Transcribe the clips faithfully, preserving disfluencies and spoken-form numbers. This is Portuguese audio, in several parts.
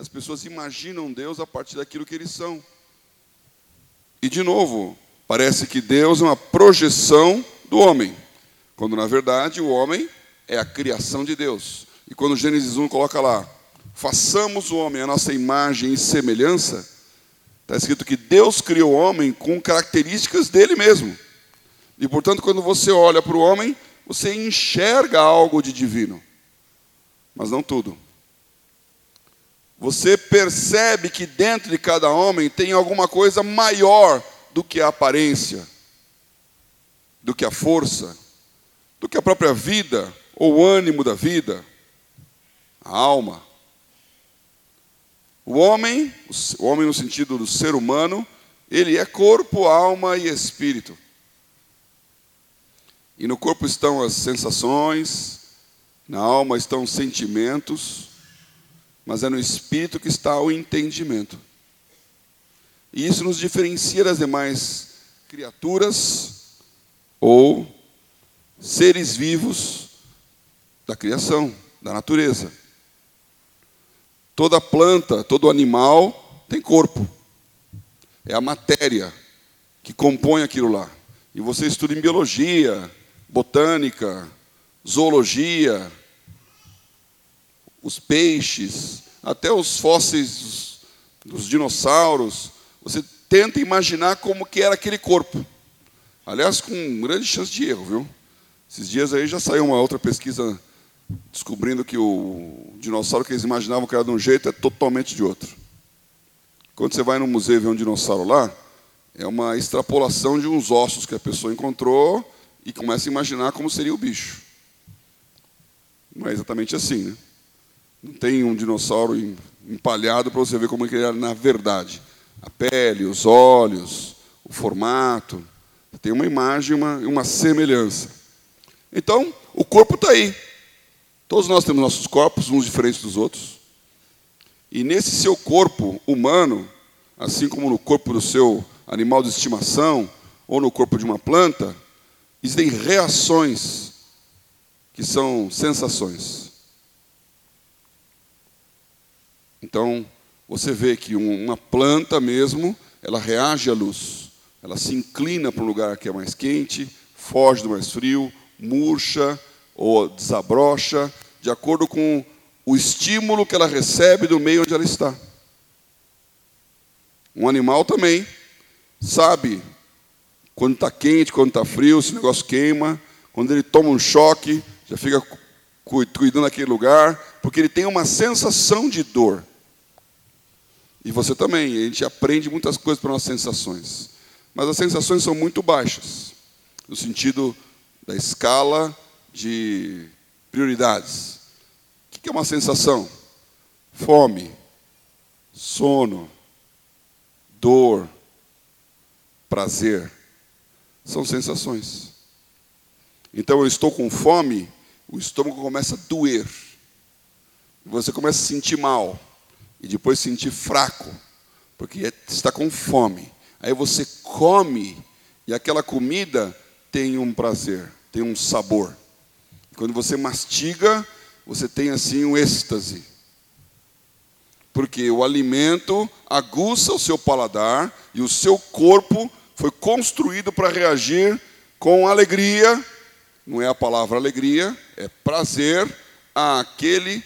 as pessoas imaginam Deus a partir daquilo que eles são. E, de novo, parece que Deus é uma projeção do homem, quando, na verdade, o homem é a criação de Deus. E quando Gênesis um coloca lá, façamos o homem a nossa imagem e semelhança, está escrito que Deus criou o homem com características dele mesmo. E, portanto, quando você olha para o homem, você enxerga algo de divino. Mas não tudo. Você percebe que dentro de cada homem tem alguma coisa maior do que a aparência, do que a força, do que a própria vida, ou o ânimo da vida, a alma. O homem, o homem no sentido do ser humano, ele é corpo, alma e espírito. E no corpo estão as sensações, na alma estão os sentimentos, mas é no espírito que está o entendimento. E isso nos diferencia das demais criaturas ou seres vivos da criação, da natureza. Toda planta, todo animal tem corpo. É a matéria que compõe aquilo lá. E você estuda em biologia, botânica, zoologia, os peixes, até os fósseis dos dinossauros, você tenta imaginar como que era aquele corpo. Aliás, com grande chance de erro, viu? Esses dias aí já saiu uma outra pesquisa descobrindo que o dinossauro que eles imaginavam que era de um jeito é totalmente de outro. Quando você vai no museu e vê um dinossauro lá, é uma extrapolação de uns ossos que a pessoa encontrou e começa a imaginar como seria o bicho. Não é exatamente assim, né? Não tem um dinossauro empalhado para você ver como ele era na verdade. A pele, os olhos, o formato. Tem uma imagem, uma, uma semelhança. Então, o corpo está aí. Todos nós temos nossos corpos, uns diferentes dos outros. E nesse seu corpo humano, assim como no corpo do seu animal de estimação, ou no corpo de uma planta, existem reações que são sensações. Então, você vê que uma planta mesmo, ela reage à luz. Ela se inclina para um lugar que é mais quente, foge do mais frio, murcha ou desabrocha, de acordo com o estímulo que ela recebe do meio onde ela está. Um animal também sabe quando está quente, quando está frio, se o negócio queima, quando ele toma um choque, já fica cuidando daquele lugar, porque ele tem uma sensação de dor. E você também, a gente aprende muitas coisas para nossas sensações. Mas as sensações são muito baixas, no sentido da escala de prioridades. O que é uma sensação? Fome, sono, dor, prazer. São sensações. Então, eu estou com fome, o estômago começa a doer. Você começa a sentir mal. E depois sentir fraco, porque está com fome. Aí você come, e aquela comida tem um prazer, tem um sabor. Quando você mastiga, você tem assim um êxtase. Porque o alimento aguça o seu paladar, e o seu corpo foi construído para reagir com alegria, não é a palavra alegria, é prazer àquele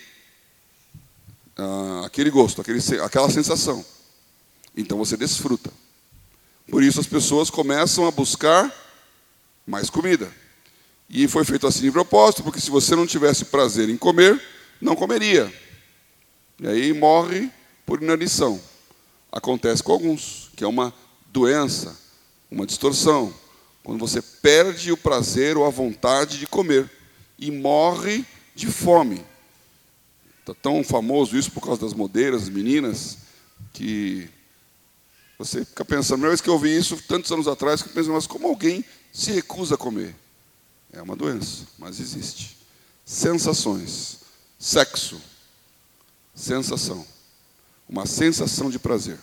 Ah, aquele gosto, aquele, aquela sensação. Então você desfruta. Por isso as pessoas começam a buscar mais comida. E foi feito assim de propósito, porque se você não tivesse prazer em comer, não comeria. E aí morre por inanição. Acontece com alguns, que é uma doença, uma distorção. Quando você perde o prazer ou a vontade de comer e morre de fome. Está tão famoso isso por causa das modeiras, das meninas, que você fica pensando, a primeira vez que eu ouvi isso, tantos anos atrás, que eu penso, mas como alguém se recusa a comer? É uma doença, mas existe. Sensações. Sexo. Sensação. Uma sensação de prazer.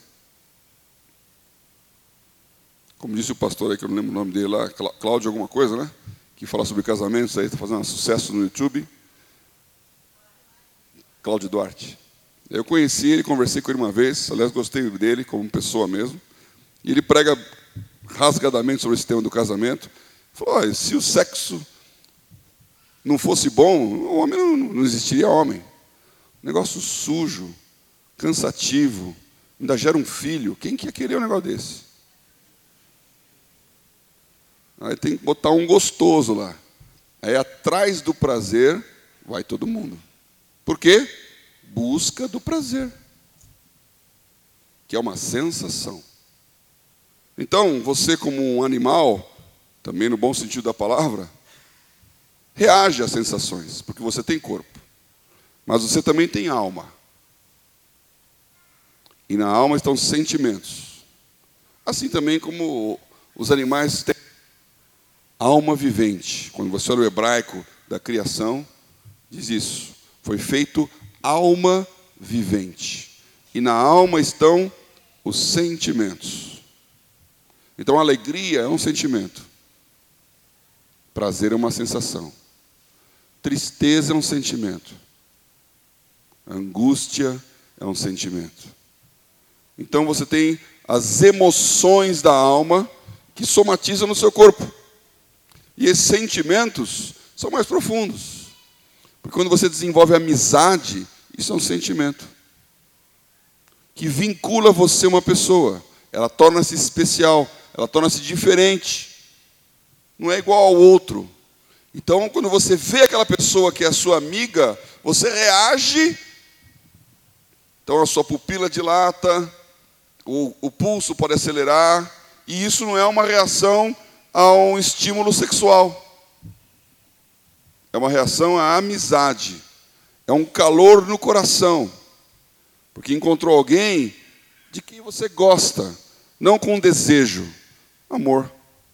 Como disse o pastor aí, que eu não lembro o nome dele lá, Cláudio alguma coisa, né? Que fala sobre casamentos, aí está fazendo um sucesso no YouTube. Cláudio Duarte. Eu conheci ele, conversei com ele uma vez, aliás, gostei dele como pessoa mesmo. E ele prega rasgadamente sobre esse tema do casamento. Falou, olha, se o sexo não fosse bom, o homem não, não existiria homem. Negócio sujo, cansativo, ainda gera um filho. Quem que ia querer um negócio desse? Aí tem que botar um gostoso lá. Aí atrás do prazer vai todo mundo. Por quê? Busca do prazer, que é uma sensação. Então, você como um animal, também no bom sentido da palavra, reage às sensações, porque você tem corpo. Mas você também tem alma. E na alma estão sentimentos. Assim também como os animais têm alma vivente. Quando você olha o hebraico da criação, diz isso. Foi feito alma vivente. E na alma estão os sentimentos. Então, alegria é um sentimento. Prazer é uma sensação. Tristeza é um sentimento. Angústia é um sentimento. Então, você tem as emoções da alma que somatizam no seu corpo. E esses sentimentos são mais profundos. Porque quando você desenvolve amizade, isso é um sentimento que vincula você a uma pessoa. Ela torna-se especial, ela torna-se diferente. Não é igual ao outro. Então, quando você vê aquela pessoa que é a sua amiga, você reage. Então, a sua pupila dilata, o, o pulso pode acelerar. E isso não é uma reação a um estímulo sexual. É uma reação à amizade. É um calor no coração. Porque encontrou alguém de quem você gosta, não com desejo. Amor.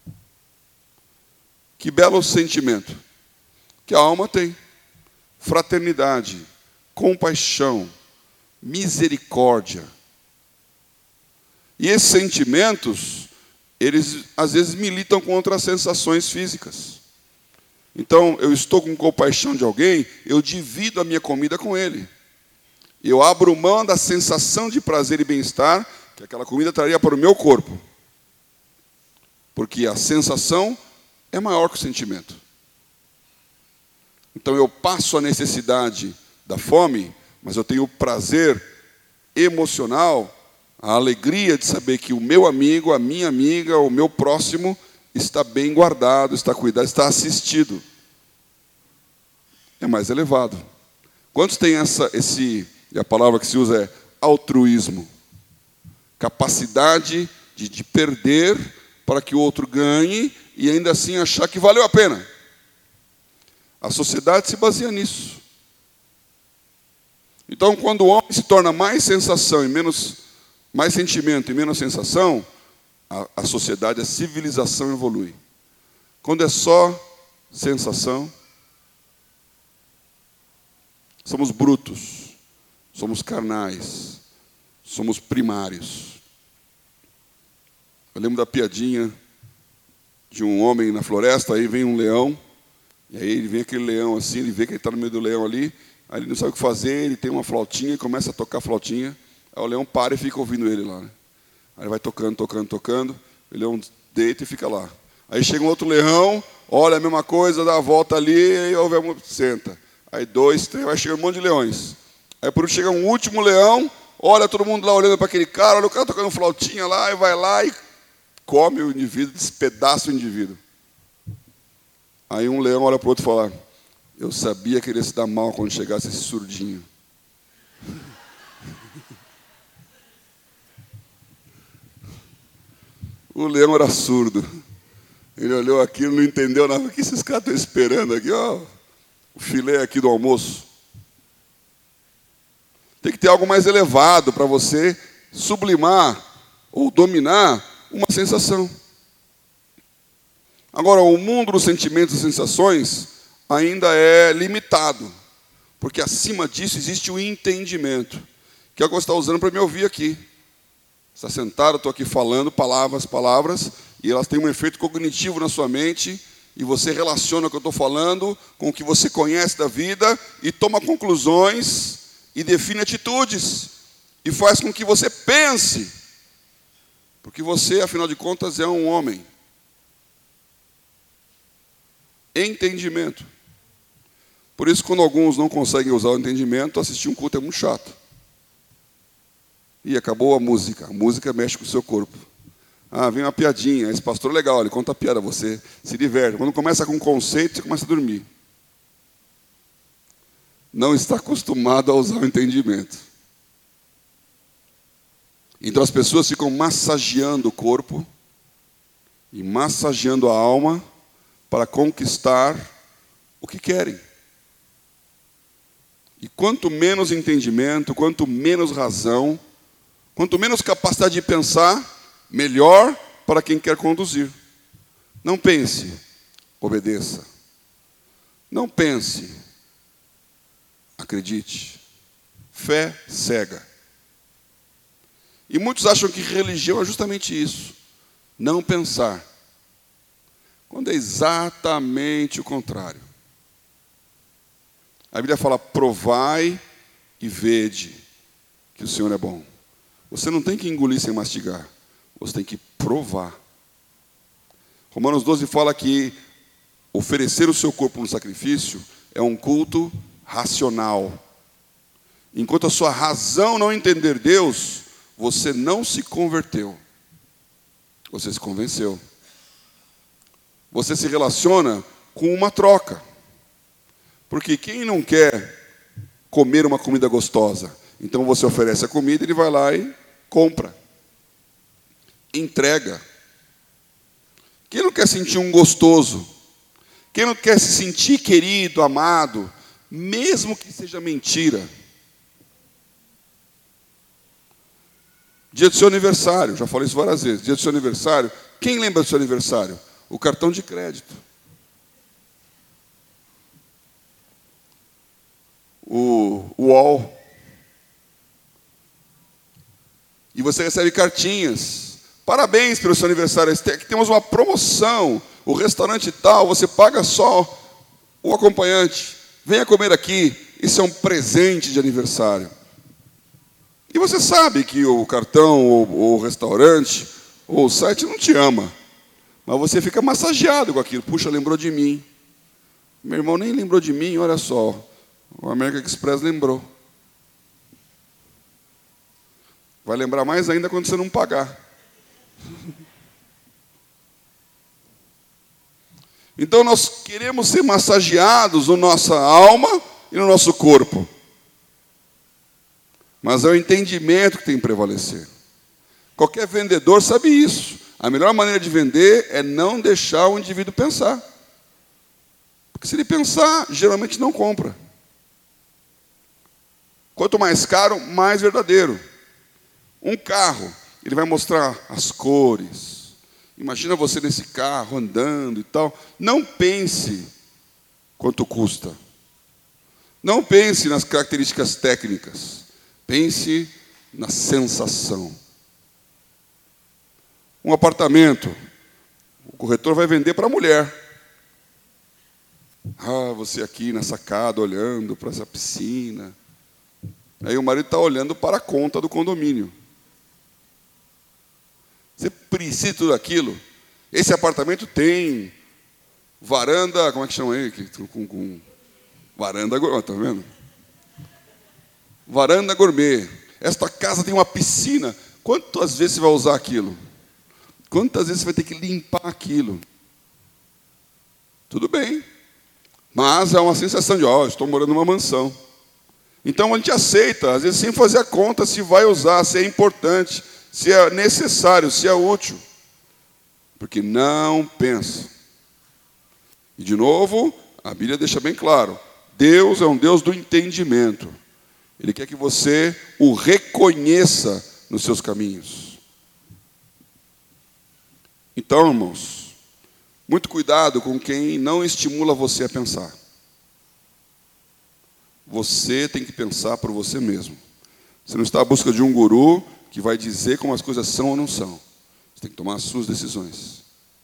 Que belo sentimento que a alma tem. Fraternidade, compaixão, misericórdia. E esses sentimentos, eles às vezes militam contra as sensações físicas. Então, eu estou com compaixão de alguém, eu divido a minha comida com ele. Eu abro mão da sensação de prazer e bem-estar que aquela comida traria para o meu corpo. Porque a sensação é maior que o sentimento. Então, eu passo a necessidade da fome, mas eu tenho o prazer emocional, a alegria de saber que o meu amigo, a minha amiga, o meu próximo está bem guardado, está cuidado, está assistido. É mais elevado. Quantos têm essa, esse, e a palavra que se usa é altruísmo? Capacidade de, de perder para que o outro ganhe e ainda assim achar que valeu a pena. A sociedade se baseia nisso. Então, quando o homem se torna mais sensação e menos, mais sentimento e menos sensação, a, a sociedade, a civilização evolui. Quando é só sensação, somos brutos, somos carnais, somos primários. Eu lembro da piadinha de um homem na floresta, aí vem um leão, e aí ele vem aquele leão assim, ele vê que ele está no meio do leão ali, aí ele não sabe o que fazer, ele tem uma flautinha e começa a tocar a flautinha, aí o leão para e fica ouvindo ele lá. Né? Aí ele vai tocando, tocando, tocando, o leão deita e fica lá. Aí chega um outro leão, olha a mesma coisa, dá a volta ali, e ouve a música, senta. Aí dois, três, vai chegar um monte de leões. Aí por último chega um último leão, olha todo mundo lá olhando para aquele cara, olha o cara tocando flautinha lá, e vai lá e come o indivíduo, despedaça o indivíduo. Aí um leão olha para o outro e fala, eu sabia que ele ia se dar mal quando chegasse esse surdinho. O leão era surdo. Ele olhou aquilo, não entendeu nada. O que esses caras estão esperando aqui? Ó, o filé aqui do almoço. Tem que ter algo mais elevado para você sublimar ou dominar uma sensação. Agora, o mundo dos sentimentos e sensações ainda é limitado, porque acima disso existe o entendimento, que é o que você está usando para me ouvir aqui. Você está sentado, eu estou aqui falando palavras, palavras, e elas têm um efeito cognitivo na sua mente, e você relaciona o que eu estou falando com o que você conhece da vida, e toma conclusões, e define atitudes, e faz com que você pense, porque você, afinal de contas, é um homem. Entendimento. Por isso, quando alguns não conseguem usar o entendimento, assistir um culto é muito chato. E acabou a música. A música mexe com o seu corpo. Ah, vem uma piadinha. Esse pastor é legal, ele conta a piada, você se diverte. Quando começa com conceito, você começa a dormir. Não está acostumado a usar o entendimento. Então as pessoas ficam massageando o corpo e massageando a alma para conquistar o que querem. E quanto menos entendimento, quanto menos razão, quanto menos capacidade de pensar, melhor para quem quer conduzir. Não pense, obedeça. Não pense, acredite. Fé cega. E muitos acham que religião é justamente isso. Não pensar. Quando é exatamente o contrário. A Bíblia fala, provai e vede que o Senhor é bom. Você não tem que engolir sem mastigar. Você tem que provar. Romanos doze fala que oferecer o seu corpo no sacrifício é um culto racional. Enquanto a sua razão não entender Deus, você não se converteu. Você se convenceu. Você se relaciona com uma troca. Porque quem não quer comer uma comida gostosa? Então você oferece a comida, ele vai lá e compra. Entrega. Quem não quer sentir um gostoso? Quem não quer se sentir querido, amado, mesmo que seja mentira? Dia do seu aniversário, já falei isso várias vezes. Dia do seu aniversário, quem lembra do seu aniversário? O cartão de crédito. O U O L. E você recebe cartinhas. Parabéns pelo seu aniversário. Aqui temos uma promoção. O restaurante tal, você paga só o acompanhante. Venha comer aqui. Isso é um presente de aniversário. E você sabe que o cartão, ou o restaurante, ou o site não te ama. Mas você fica massageado com aquilo. Puxa, lembrou de mim. Meu irmão nem lembrou de mim, olha só. O American Express lembrou. Vai lembrar mais ainda quando você não pagar. Então nós queremos ser massageados na nossa alma e no nosso corpo. Mas é o entendimento que tem que prevalecer. Qualquer vendedor sabe isso. A melhor maneira de vender é não deixar o indivíduo pensar. Porque se ele pensar, geralmente não compra. Quanto mais caro, mais verdadeiro. Um carro, ele vai mostrar as cores. Imagina você nesse carro, andando e tal. Não pense quanto custa. Não pense nas características técnicas. Pense na sensação. Um apartamento, o corretor vai vender para a mulher. Ah, você aqui na sacada, olhando para essa piscina. Aí o marido está olhando para a conta do condomínio. Você precisa de tudo aquilo? Esse apartamento tem varanda, como é que chama aí? Com, com, varanda gourmet, está vendo? Varanda gourmet. Esta casa tem uma piscina. Quantas vezes você vai usar aquilo? Quantas vezes você vai ter que limpar aquilo? Tudo bem. Mas é uma sensação de, ó, oh, estou morando numa mansão. Então a gente aceita, às vezes sem fazer a conta, se vai usar, se é importante, se é necessário, se é útil. Porque não pensa. E de novo, a Bíblia deixa bem claro, Deus é um Deus do entendimento. Ele quer que você o reconheça nos seus caminhos. Então, irmãos, muito cuidado com quem não estimula você a pensar. Você tem que pensar por você mesmo. Você não está à busca de um guru que vai dizer como as coisas são ou não são. Você tem que tomar as suas decisões.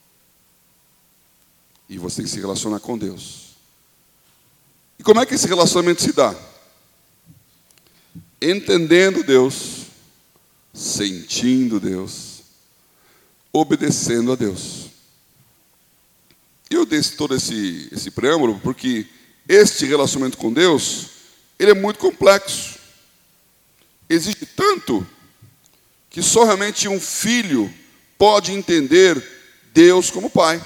E você tem que se relacionar com Deus. E como é que esse relacionamento se dá? entendendo Deus, sentindo Deus, obedecendo a Deus. Eu dei todo esse, esse preâmbulo porque este relacionamento com Deus, ele é muito complexo. Exige tanto que só realmente um filho pode entender Deus como pai.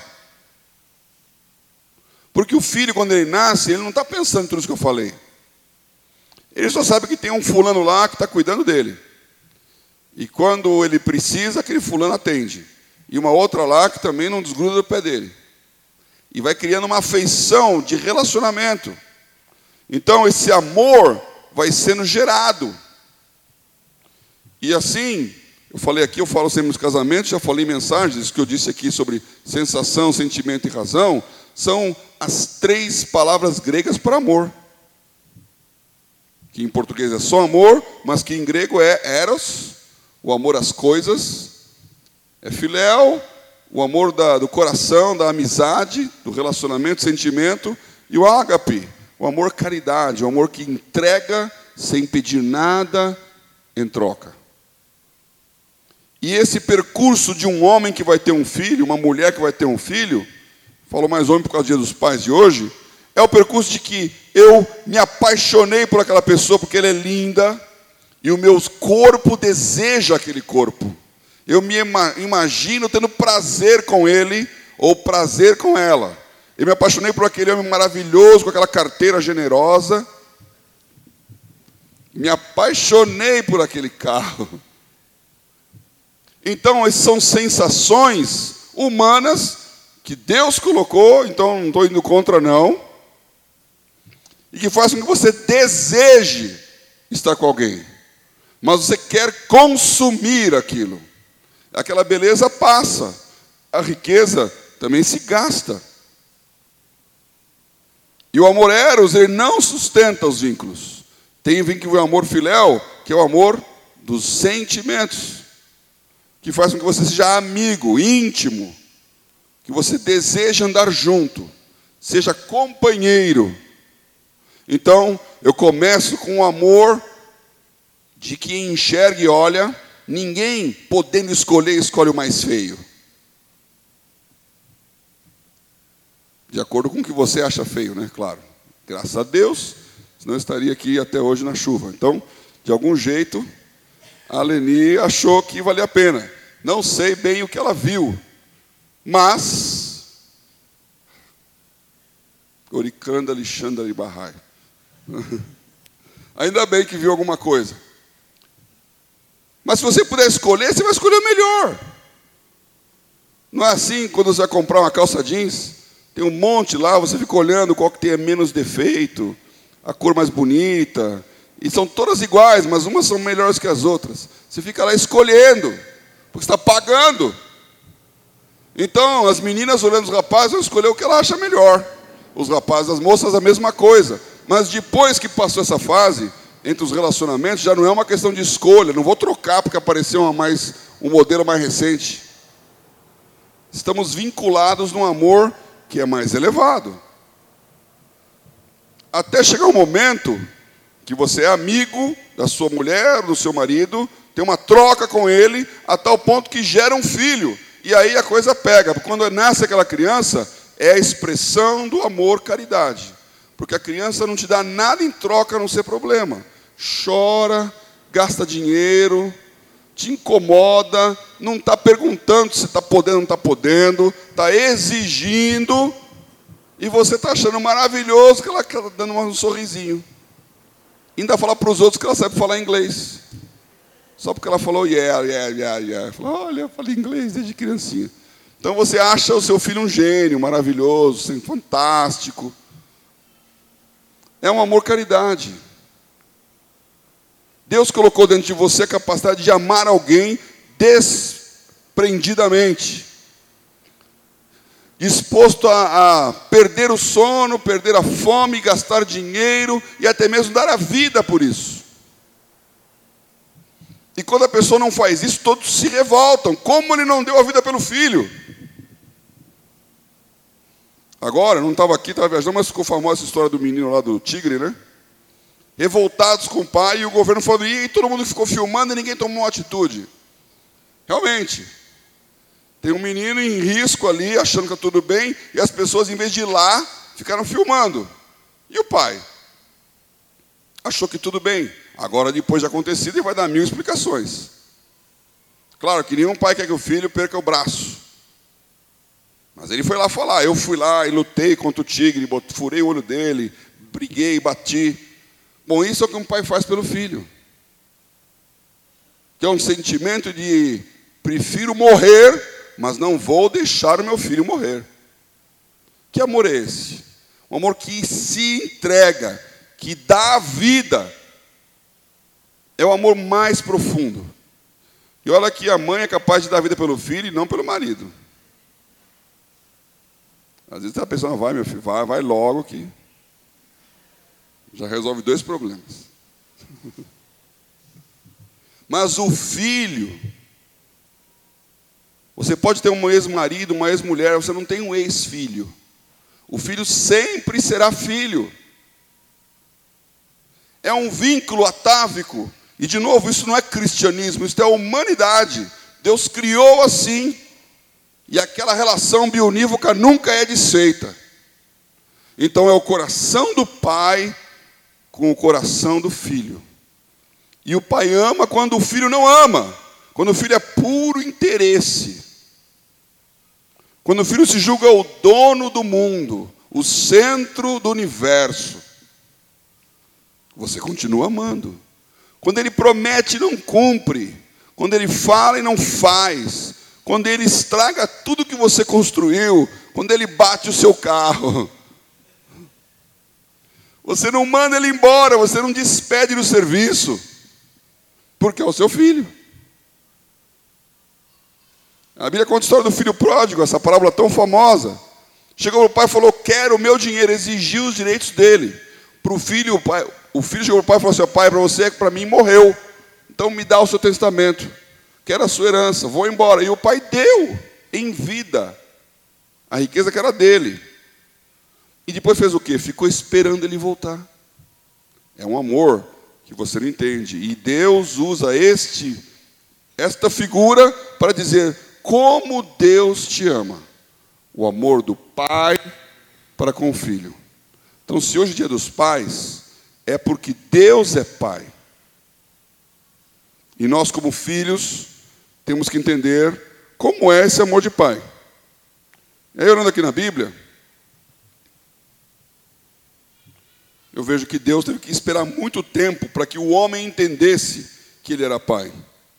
Porque o filho, quando ele nasce, ele não está pensando em tudo isso que eu falei. Ele só sabe que tem um fulano lá que está cuidando dele. E quando ele precisa, aquele fulano atende. E uma outra lá que também não desgruda do pé dele. E vai criando uma afeição de relacionamento. Então esse amor vai sendo gerado. E assim, eu falei aqui, eu falo sempre nos casamentos, já falei em mensagens que eu disse aqui sobre sensação, sentimento e razão, são as três palavras gregas para amor. Que em português é só amor, mas que em grego é eros, o amor às coisas, é filéu, o amor da, do coração, da amizade, do relacionamento, sentimento, e o ágape, o amor caridade, o amor que entrega sem pedir nada em troca. E esse percurso de um homem que vai ter um filho, uma mulher que vai ter um filho, falo mais homem por causa do dia dos pais de hoje, é o percurso de que eu me apaixonei por aquela pessoa porque ela é linda, e o meu corpo deseja aquele corpo. Eu me imagino tendo prazer com ele, ou prazer com ela. Eu me apaixonei por aquele homem maravilhoso, com aquela carteira generosa. Me apaixonei por aquele carro. Então, essas são sensações humanas que Deus colocou, então não estou indo contra não, e que fazem com que você deseje estar com alguém, mas você quer consumir aquilo. Aquela beleza passa, a riqueza também se gasta. E o amor eros, ele não sustenta os vínculos. Tem vínculo o amor filéu, que é o amor dos sentimentos, que faz com que você seja amigo, íntimo, que você deseja andar junto, seja companheiro. Então, eu começo com o amor de quem enxerga e olha, ninguém podendo escolher, escolhe o mais feio. De acordo com o que você acha feio, né? Claro. Graças a Deus, senão eu estaria aqui até hoje na chuva. Então, de algum jeito, a Leni achou que valia a pena. Não sei bem o que ela viu, mas Oricanda Alexandra de Barrai. Ainda bem que viu alguma coisa. Mas se você puder escolher, você vai escolher o melhor. Não é assim quando você vai comprar uma calça jeans, tem um monte lá, você fica olhando qual que tem menos defeito, a cor mais bonita, e são todas iguais, mas umas são melhores que as outras. Você fica lá escolhendo, porque você está pagando. Então, as meninas olhando os rapazes, vão escolher o que ela acha melhor. Os rapazes, as moças, a mesma coisa. Mas depois que passou essa fase, entre os relacionamentos, já não é uma questão de escolha. Não vou trocar porque apareceu uma mais, um modelo mais recente. Estamos vinculados num amor que é mais elevado. Até chegar um momento que você é amigo da sua mulher, do seu marido, tem uma troca com ele, a tal ponto que gera um filho. E aí a coisa pega, porque quando nasce aquela criança, é a expressão do amor, caridade. Porque a criança não te dá nada em troca a não ser problema. Chora, gasta dinheiro, te incomoda, não está perguntando se está podendo ou não está podendo, está exigindo, e você está achando maravilhoso que ela está dando um sorrisinho. Ainda fala para os outros que ela sabe falar inglês. Só porque ela falou yeah, yeah, yeah, yeah. Falou, olha, eu falei inglês desde criancinha. Então você acha o seu filho um gênio, maravilhoso, fantástico. É um amor caridade. Deus colocou dentro de você a capacidade de amar alguém desprendidamente. Disposto a, a perder o sono, perder a fome, gastar dinheiro e até mesmo dar a vida por isso. E quando a pessoa não faz isso, todos se revoltam. Como ele não deu a vida pelo filho? Agora, não estava aqui, estava viajando, mas ficou famosa essa história do menino lá do tigre, né? revoltados com o pai, e o governo falou, e todo mundo ficou filmando e ninguém tomou uma atitude. Realmente, tem um menino em risco ali, achando que está tudo bem, e as pessoas, em vez de ir lá, ficaram filmando. E o pai? Achou que tudo bem. Agora, depois de acontecido, ele vai dar mil explicações. Claro que nenhum pai quer que o filho perca o braço. Mas ele foi lá falar, eu fui lá e lutei contra o tigre, furei o olho dele, briguei, bati. Bom, isso é o que um pai faz pelo filho. Que é um sentimento de, prefiro morrer, mas não vou deixar o meu filho morrer. Que amor é esse? Um amor que se entrega, que dá a vida. É o amor mais profundo. E olha que a mãe é capaz de dar a vida pelo filho e não pelo marido. Às vezes a pessoa vai, meu filho, vai, vai logo que já resolve dois problemas. Mas o filho, você pode ter um ex-marido, uma ex-mulher, você não tem um ex-filho. O filho sempre será filho. É um vínculo atávico. E, de novo, isso não é cristianismo, isso é humanidade. Deus criou assim. E aquela relação bionívoca nunca é desfeita. Então, é o coração do pai com o coração do filho. E o pai ama quando o filho não ama. Quando o filho é puro interesse. Quando o filho se julga o dono do mundo, o centro do universo. Você continua amando. Quando ele promete e não cumpre. Quando ele fala e não faz. Quando ele estraga tudo que você construiu. Quando ele bate o seu carro. Você não manda ele embora. Você não despede do serviço. Porque é o seu filho. A Bíblia conta a história do filho pródigo. Essa parábola tão famosa. Chegou o pai e falou, quero o meu dinheiro. Exigiu os direitos dele. Para o filho, o pai... O filho chegou para o pai e falou assim, pai, para você é que para mim morreu. Então me dá o seu testamento. Quero a sua herança, vou embora. E o pai deu em vida a riqueza que era dele. E depois fez o quê? Ficou esperando ele voltar. É um amor que você não entende. E Deus usa este, esta figura para dizer como Deus te ama. O amor do pai para com o filho. Então, se hoje é dia dos pais, é porque Deus é pai. E nós, como filhos, temos que entender como é esse amor de pai. E aí, olhando aqui na Bíblia, eu vejo que Deus teve que esperar muito tempo para que o homem entendesse que ele era pai.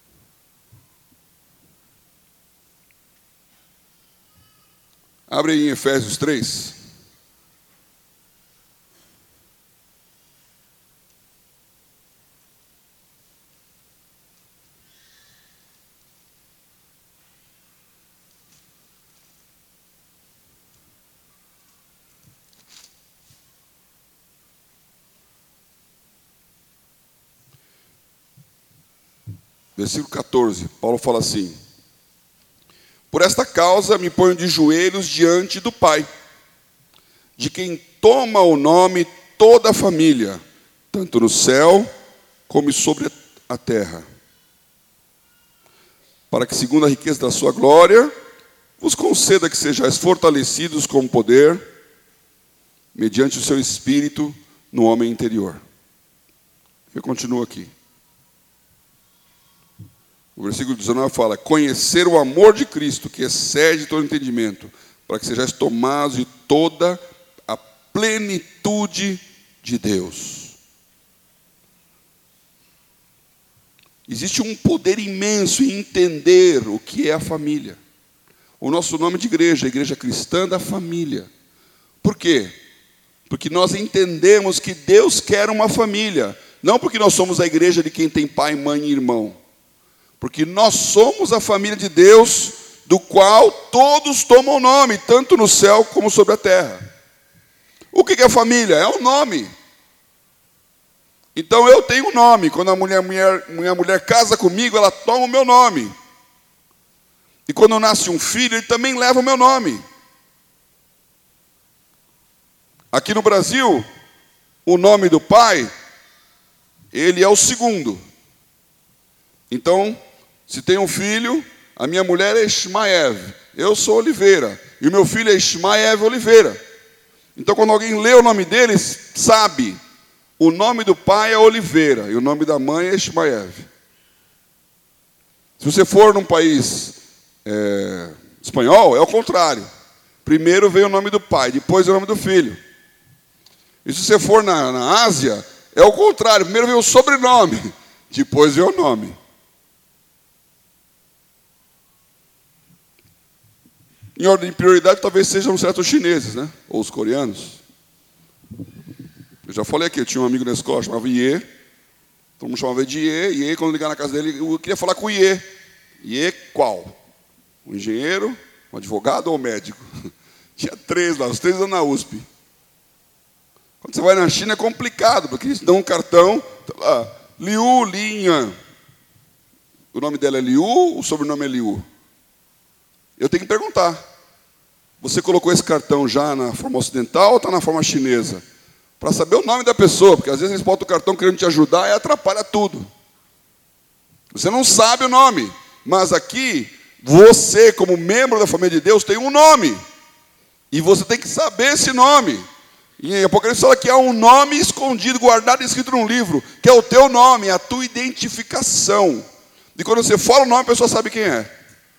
Abre aí em Efésios três. Versículo quatorze, Paulo fala assim, por esta causa me ponho de joelhos diante do Pai, de quem toma o nome toda a família, tanto no céu como sobre a terra, para que segundo a riqueza da sua glória, vos conceda que sejais fortalecidos com poder, mediante o seu Espírito no homem interior. Eu continuo aqui. O versículo dezenove fala, conhecer o amor de Cristo, que excede todo entendimento, para que sejais tomados de toda a plenitude de Deus. Existe um poder imenso em entender o que é a família. O nosso nome de igreja, a Igreja Cristã da Família. Por quê? Porque nós entendemos que Deus quer uma família. Não porque nós somos a igreja de quem tem pai, mãe e irmão. Porque nós somos a família de Deus, do qual todos tomam o nome, tanto no céu como sobre a terra. O que é família? É um nome. Então eu tenho um nome. Quando a mulher, mulher, minha mulher casa comigo, ela toma o meu nome. E quando nasce um filho, ele também leva o meu nome. Aqui no Brasil, o nome do pai ele é o segundo. Então, se tem um filho, a minha mulher é Ishmaev, eu sou Oliveira, e o meu filho é Ishmaev Oliveira. Então, quando alguém lê o nome deles, sabe, o nome do pai é Oliveira, e o nome da mãe é Ishmaev. Se você for num país é, espanhol, é o contrário. Primeiro vem o nome do pai, depois o nome do filho. E se você for na, na Ásia, é o contrário. Primeiro vem o sobrenome, depois vem o nome. Em ordem de prioridade, talvez sejam certos chineses, né? Ou os coreanos. Eu já falei aqui, eu tinha um amigo na escola, chamava Iê. Todo mundo chamava de Iê. Iê, quando ligar na casa dele, eu queria falar com o Iê. Iê qual? Um engenheiro, um advogado ou um médico? Tinha três lá, os três lá na U S P. Quando você vai na China é complicado, porque eles dão um cartão, tá lá, Liu Linhan. O nome dela é Liu, o sobrenome é Liu. Eu tenho que perguntar. Você colocou esse cartão já na forma ocidental ou está na forma chinesa? Para saber o nome da pessoa, porque às vezes eles botam o cartão querendo te ajudar e atrapalha tudo. Você não sabe o nome, mas aqui, você, como membro da família de Deus, tem um nome. E você tem que saber esse nome. E em Apocalipse fala que há um nome escondido, guardado e escrito num livro, que é o teu nome, a tua identificação. E quando você fala o nome, a pessoa sabe quem é.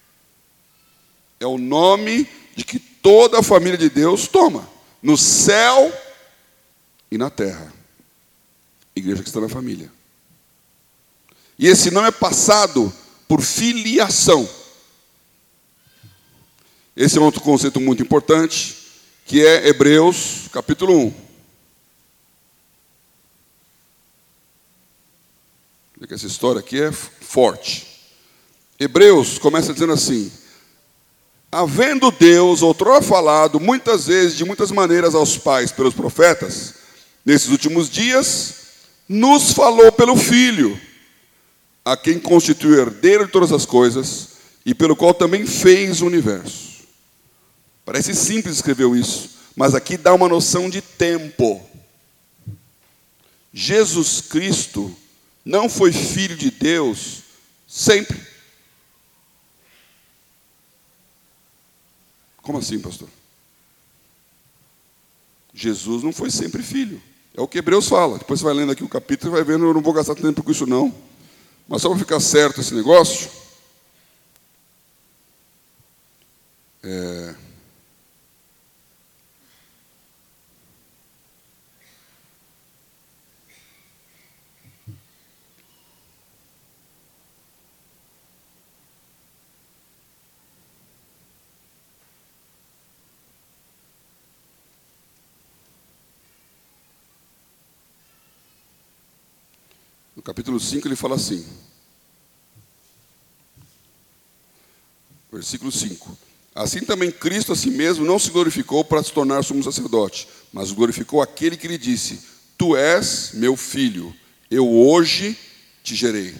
É o nome de que toda a família de Deus toma, no céu e na terra. Igreja que está na família. E esse nome é passado por filiação. Esse é um outro conceito muito importante, que é Hebreus, capítulo um. Essa história aqui é forte. Hebreus começa dizendo assim: havendo Deus outrora falado muitas vezes, de muitas maneiras aos pais pelos profetas, nesses últimos dias, nos falou pelo Filho, a quem constituiu herdeiro de todas as coisas, e pelo qual também fez o universo. Parece simples escrever isso, mas aqui dá uma noção de tempo. Jesus Cristo não foi filho de Deus sempre. Como assim, pastor? Jesus não foi sempre filho. É o que Hebreus fala. Depois você vai lendo aqui o capítulo e vai vendo, eu não vou gastar tempo com isso não. Mas só para ficar certo esse negócio, é... No capítulo cinco ele fala assim, versículo cinco: assim também Cristo a si mesmo não se glorificou para se tornar sumo sacerdote, mas glorificou aquele que lhe disse: tu és meu filho, eu hoje te gerei.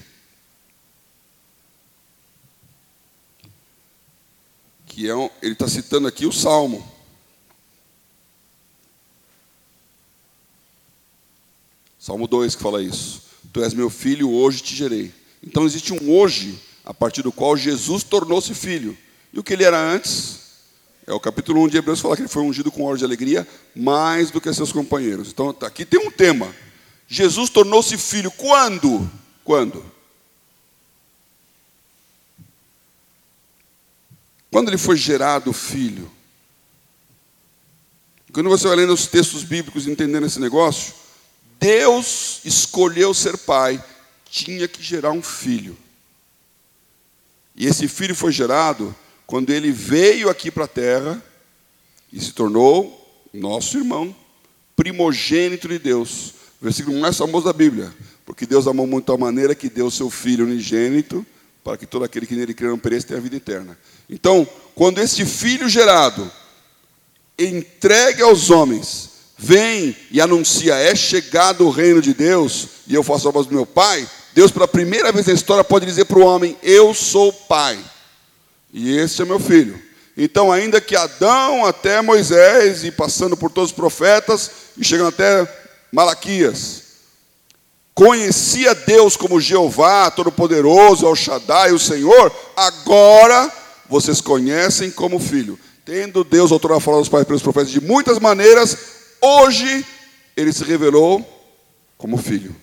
Que é um, ele está citando aqui o Salmo. Salmo dois que fala isso. Tu és meu filho, hoje te gerei. Então existe um hoje, a partir do qual Jesus tornou-se filho. E o que ele era antes, é o capítulo um de Hebreus fala que ele foi ungido com óleo de alegria, mais do que seus companheiros. Então aqui tem um tema. Jesus tornou-se filho quando? Quando? Quando ele foi gerado filho? Quando você vai lendo os textos bíblicos e entendendo esse negócio, Deus escolheu ser pai, tinha que gerar um filho. E esse filho foi gerado quando ele veio aqui para a terra e se tornou nosso irmão, primogênito de Deus. O versículo mais famoso da Bíblia. Porque Deus amou muito a maneira que deu o seu filho unigênito, para que todo aquele que nele crê não pereça tenha a vida eterna. Então, quando esse filho gerado, entregue aos homens, vem e anuncia, é chegado o reino de Deus, e eu faço obras do meu Pai, Deus pela primeira vez na história pode dizer para o homem: eu sou pai, e este é meu filho. Então, ainda que Adão até Moisés, e passando por todos os profetas, e chegando até Malaquias, conhecia Deus como Jeová, Todo-Poderoso, El Shaddai, o Senhor, agora vocês conhecem como filho. Tendo Deus outrora falado aos pais pelos profetas de muitas maneiras, hoje ele se revelou como filho.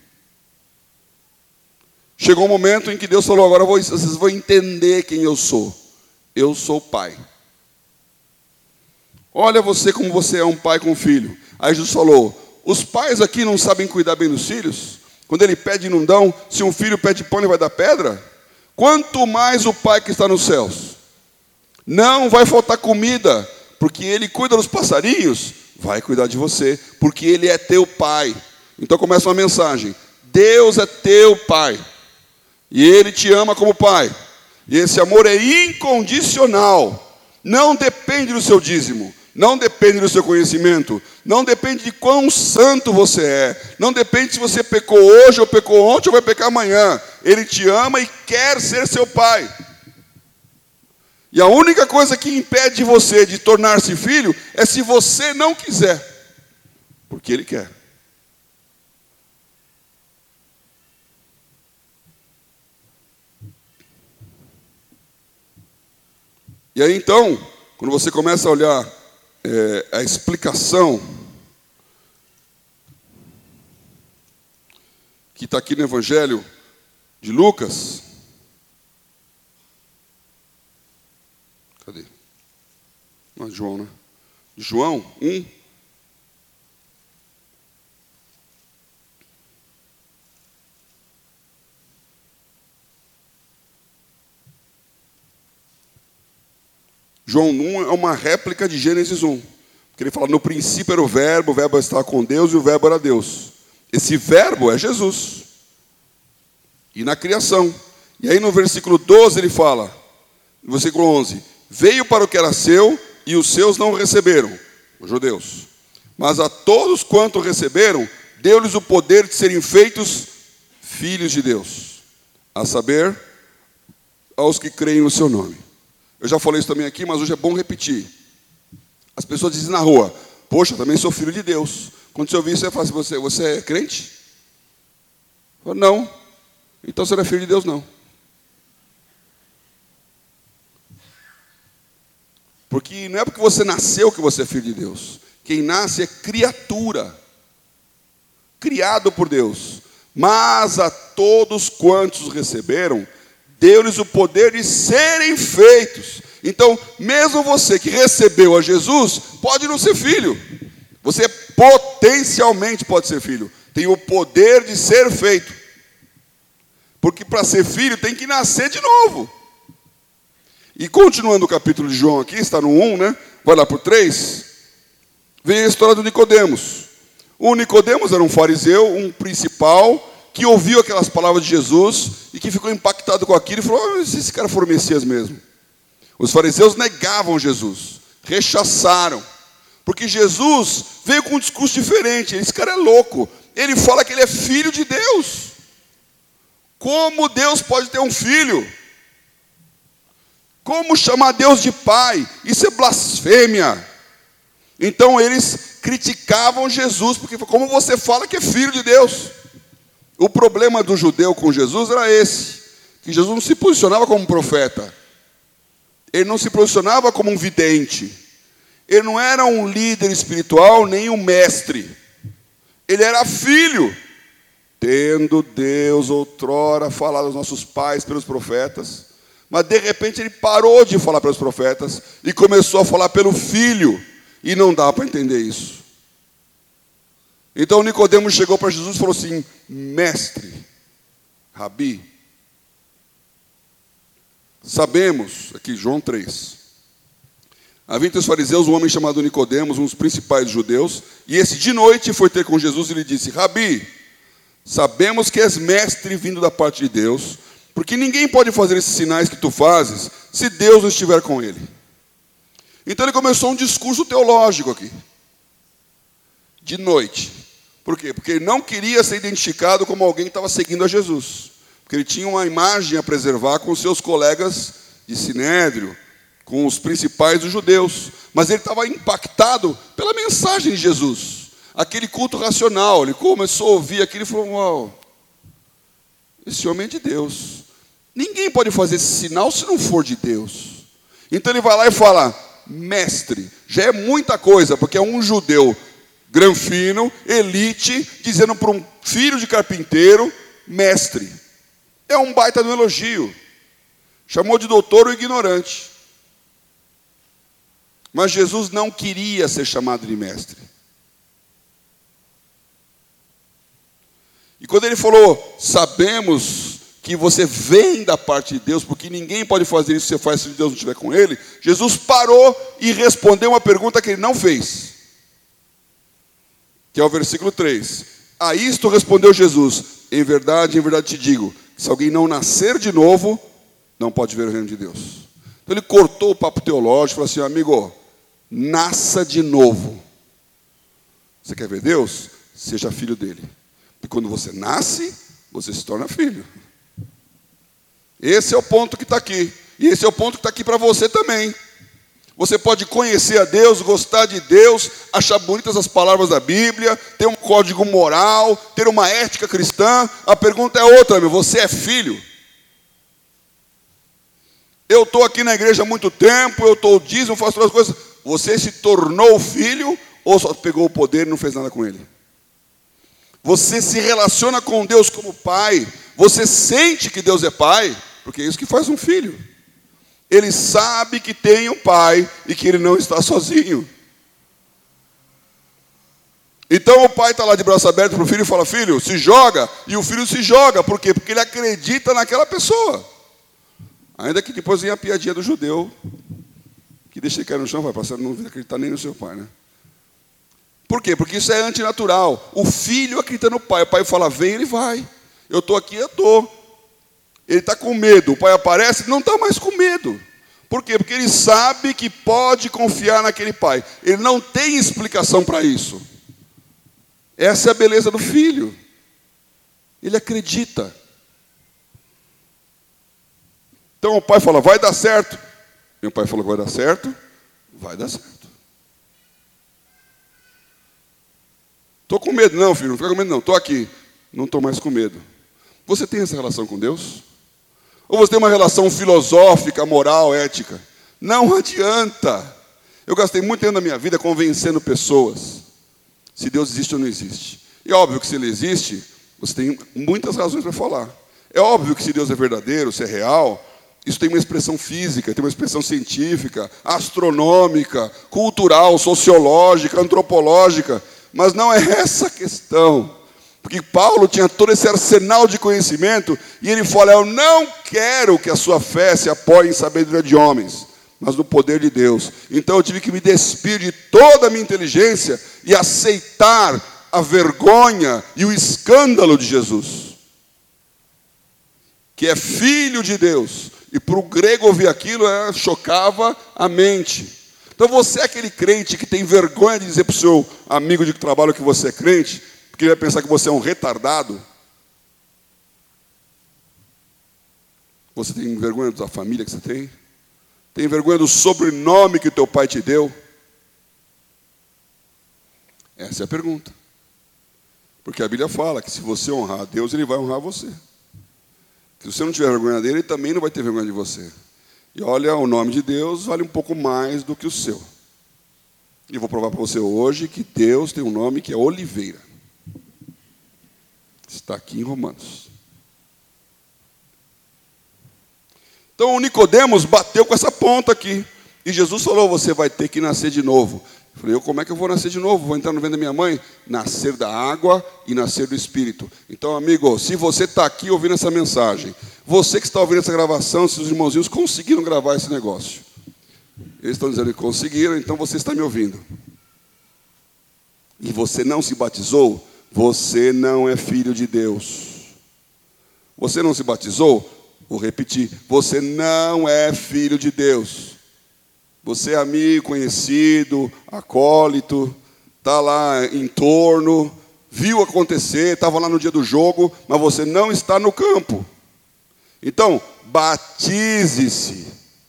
Chegou um momento em que Deus falou, agora vocês vão entender quem eu sou. Eu sou o pai. Olha você como você é um pai com um filho. Aí Jesus falou, os pais aqui não sabem cuidar bem dos filhos? Quando ele pede e não dão, se um filho pede pão, ele vai dar pedra? Quanto mais o pai que está nos céus. Não vai faltar comida, porque ele cuida dos passarinhos. Vai cuidar de você, porque ele é teu pai. Então começa uma mensagem. Deus é teu pai. E ele te ama como pai. E esse amor é incondicional. Não depende do seu dízimo. Não depende do seu conhecimento. Não depende de quão santo você é. Não depende se você pecou hoje, ou pecou ontem, ou vai pecar amanhã. Ele te ama e quer ser seu pai. E a única coisa que impede você de tornar-se filho é se você não quiser. Porque ele quer. E aí então, quando você começa a olhar é, a explicação que está aqui no Evangelho de Lucas. Cadê? Não é João, né? João um. João um é uma réplica de Gênesis um. Porque ele fala, no princípio era o verbo, o verbo estava com Deus e o verbo era Deus. Esse verbo é Jesus. E na criação. E aí no versículo doze ele fala, no versículo onze, veio para o que era seu e os seus não o receberam, os judeus. Mas a todos quanto receberam, deu-lhes o poder de serem feitos filhos de Deus. A saber, aos que creem no seu nome. Eu já falei isso também aqui, mas hoje é bom repetir. As pessoas dizem na rua, poxa, eu também sou filho de Deus. Quando você ouvir isso, você fala assim, você, você é crente? Eu falo, não. Então você não é filho de Deus, não. Porque não é porque você nasceu que você é filho de Deus. Quem nasce é criatura. Criado por Deus. Mas a todos quantos receberam, deu-lhes o poder de serem feitos. Então, mesmo você que recebeu a Jesus, pode não ser filho. Você potencialmente pode ser filho. Tem o poder de ser feito. Porque para ser filho tem que nascer de novo. E continuando o capítulo de João aqui, está no um, né? Vai lá para o três. Vem a história do Nicodemos. O Nicodemos era um fariseu, um principal, que ouviu aquelas palavras de Jesus e que ficou impactado com aquilo e falou, oh, esse cara for Messias mesmo. Os fariseus negavam Jesus, rechaçaram, porque Jesus veio com um discurso diferente. Esse cara é louco, ele fala que ele é filho de Deus. Como Deus pode ter um filho? Como chamar Deus de pai? Isso é blasfêmia. Então eles criticavam Jesus, porque como você fala que é filho de Deus? O problema do judeu com Jesus era esse, que Jesus não se posicionava como profeta, ele não se posicionava como um vidente, ele não era um líder espiritual, nem um mestre, ele era filho, tendo Deus outrora falado aos nossos pais pelos profetas, mas de repente ele parou de falar pelos profetas e começou a falar pelo filho, e não dá para entender isso. Então Nicodemos chegou para Jesus e falou assim, mestre, Rabi, sabemos, aqui João três, havia entre os fariseus um homem chamado Nicodemos, um dos principais judeus, e esse de noite foi ter com Jesus e lhe disse, Rabi, sabemos que és mestre vindo da parte de Deus, porque ninguém pode fazer esses sinais que tu fazes, se Deus não estiver com ele. Então ele começou um discurso teológico aqui, de noite. Por quê? Porque ele não queria ser identificado como alguém que estava seguindo a Jesus. Porque ele tinha uma imagem a preservar com os seus colegas de Sinédrio, com os principais dos judeus. Mas ele estava impactado pela mensagem de Jesus. Aquele culto racional. Ele começou a ouvir aquilo e falou, uau, esse homem é de Deus. Ninguém pode fazer esse sinal se não for de Deus. Então ele vai lá e fala, mestre. Já é muita coisa, porque é um judeu granfino, elite, dizendo para um filho de carpinteiro, mestre. É um baita de um elogio. Chamou de doutor o ignorante. Mas Jesus não queria ser chamado de mestre. E quando ele falou, sabemos que você vem da parte de Deus, porque ninguém pode fazer isso que você faz se Deus não estiver com ele, Jesus parou e respondeu uma pergunta que ele não fez. Que é o versículo três. A isto respondeu Jesus, em verdade, em verdade te digo, que se alguém não nascer de novo, não pode ver o reino de Deus. Então ele cortou o papo teológico e falou assim, amigo, nasça de novo. Você quer ver Deus? Seja filho dele. E quando você nasce, você se torna filho. Esse é o ponto que está aqui. E esse é o ponto que está aqui para você também. Você pode conhecer a Deus, gostar de Deus, achar bonitas as palavras da Bíblia, ter um código moral, ter uma ética cristã. A pergunta é outra, meu. Você é filho? Eu estou aqui na igreja há muito tempo, eu estou dízimo, faço todas as coisas. Você se tornou filho ou só pegou o poder e não fez nada com ele? Você se relaciona com Deus como pai. Você sente que Deus é pai, porque é isso que faz um filho. Ele sabe que tem um pai e que ele não está sozinho. Então o pai está lá de braço aberto para o filho e fala, filho, se joga. E o filho se joga. Por quê? Porque ele acredita naquela pessoa. Ainda que depois venha a piadinha do judeu, que deixa ele cair no chão, vai passar, não vai acreditar nem no seu pai, né? Por quê? Porque isso é antinatural. O filho acredita no pai. O pai fala, vem, ele vai. Eu estou aqui, eu estou. Ele está com medo. O pai aparece, não está mais com medo. Por quê? Porque ele sabe que pode confiar naquele pai. Ele não tem explicação para isso. Essa é a beleza do filho. Ele acredita. Então o pai fala, vai dar certo. Meu pai falou, vai dar certo? Vai dar certo. Estou com medo. Não, filho, não fica com medo não. Estou aqui. Não estou mais com medo. Você tem essa relação com Deus? Ou você tem uma relação filosófica, moral, ética? Não adianta. Eu gastei muito tempo da minha vida convencendo pessoas se Deus existe ou não existe. E é óbvio que se Ele existe, você tem muitas razões para falar. É óbvio que se Deus é verdadeiro, se é real, isso tem uma expressão física, tem uma expressão científica, astronômica, cultural, sociológica, antropológica. Mas não é essa a questão. Porque Paulo tinha todo esse arsenal de conhecimento e ele fala, eu não quero que a sua fé se apoie em sabedoria de homens, mas no poder de Deus. Então eu tive que me despir de toda a minha inteligência e aceitar a vergonha e o escândalo de Jesus, que é filho de Deus. E para o grego ouvir aquilo é, chocava a mente. Então você é aquele crente que tem vergonha de dizer para o seu amigo de trabalho que você é crente, porque ele vai pensar que você é um retardado. Você tem vergonha da família que você tem? Tem vergonha do sobrenome que o teu pai te deu? Essa é a pergunta. Porque a Bíblia fala que se você honrar a Deus, Ele vai honrar você. Se você não tiver vergonha dele, Ele também não vai ter vergonha de você. E olha, o nome de Deus vale um pouco mais do que o seu. E vou provar para você hoje que Deus tem um nome que é Oliveira. Está aqui em Romanos. Então o Nicodemos bateu com essa ponta aqui. E Jesus falou, você vai ter que nascer de novo. Eu falei, eu, como é que eu vou nascer de novo? Vou entrar no ventre da minha mãe? Nascer da água e nascer do Espírito. Então, amigo, se você está aqui ouvindo essa mensagem, você que está ouvindo essa gravação, se os irmãozinhos conseguiram gravar esse negócio. Eles estão dizendo que conseguiram, então você está me ouvindo. E você não se batizou, você não é filho de Deus. Você não se batizou? Vou repetir. Você não é filho de Deus. Você é amigo, conhecido, acólito, está lá em torno, viu acontecer, estava lá no dia do jogo, mas você não está no campo. Então, batize-se.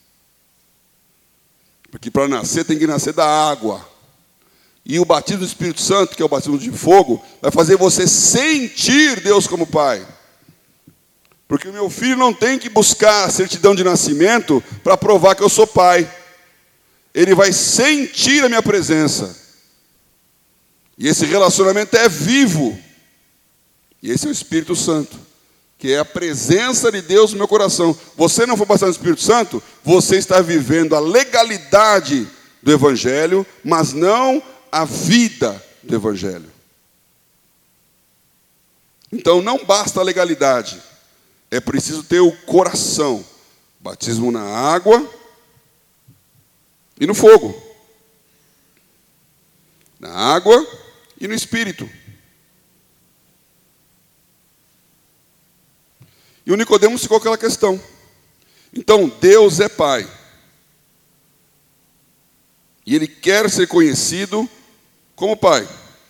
Porque para nascer tem que nascer da água. E o batismo do Espírito Santo, que é o batismo de fogo, vai fazer você sentir Deus como Pai. Porque o meu filho não tem que buscar a certidão de nascimento para provar que eu sou pai. Ele vai sentir a minha presença. E esse relacionamento é vivo. E esse é o Espírito Santo, que é a presença de Deus no meu coração. Você não for batizado no Espírito Santo, você está vivendo a legalidade do Evangelho, mas não a vida do Evangelho. Então não basta a legalidade, é preciso ter o coração. Batismo na água e no fogo. Na água e no Espírito. E o Nicodemos ficou com aquela questão. Então, Deus é Pai. E Ele quer ser conhecido como Pai.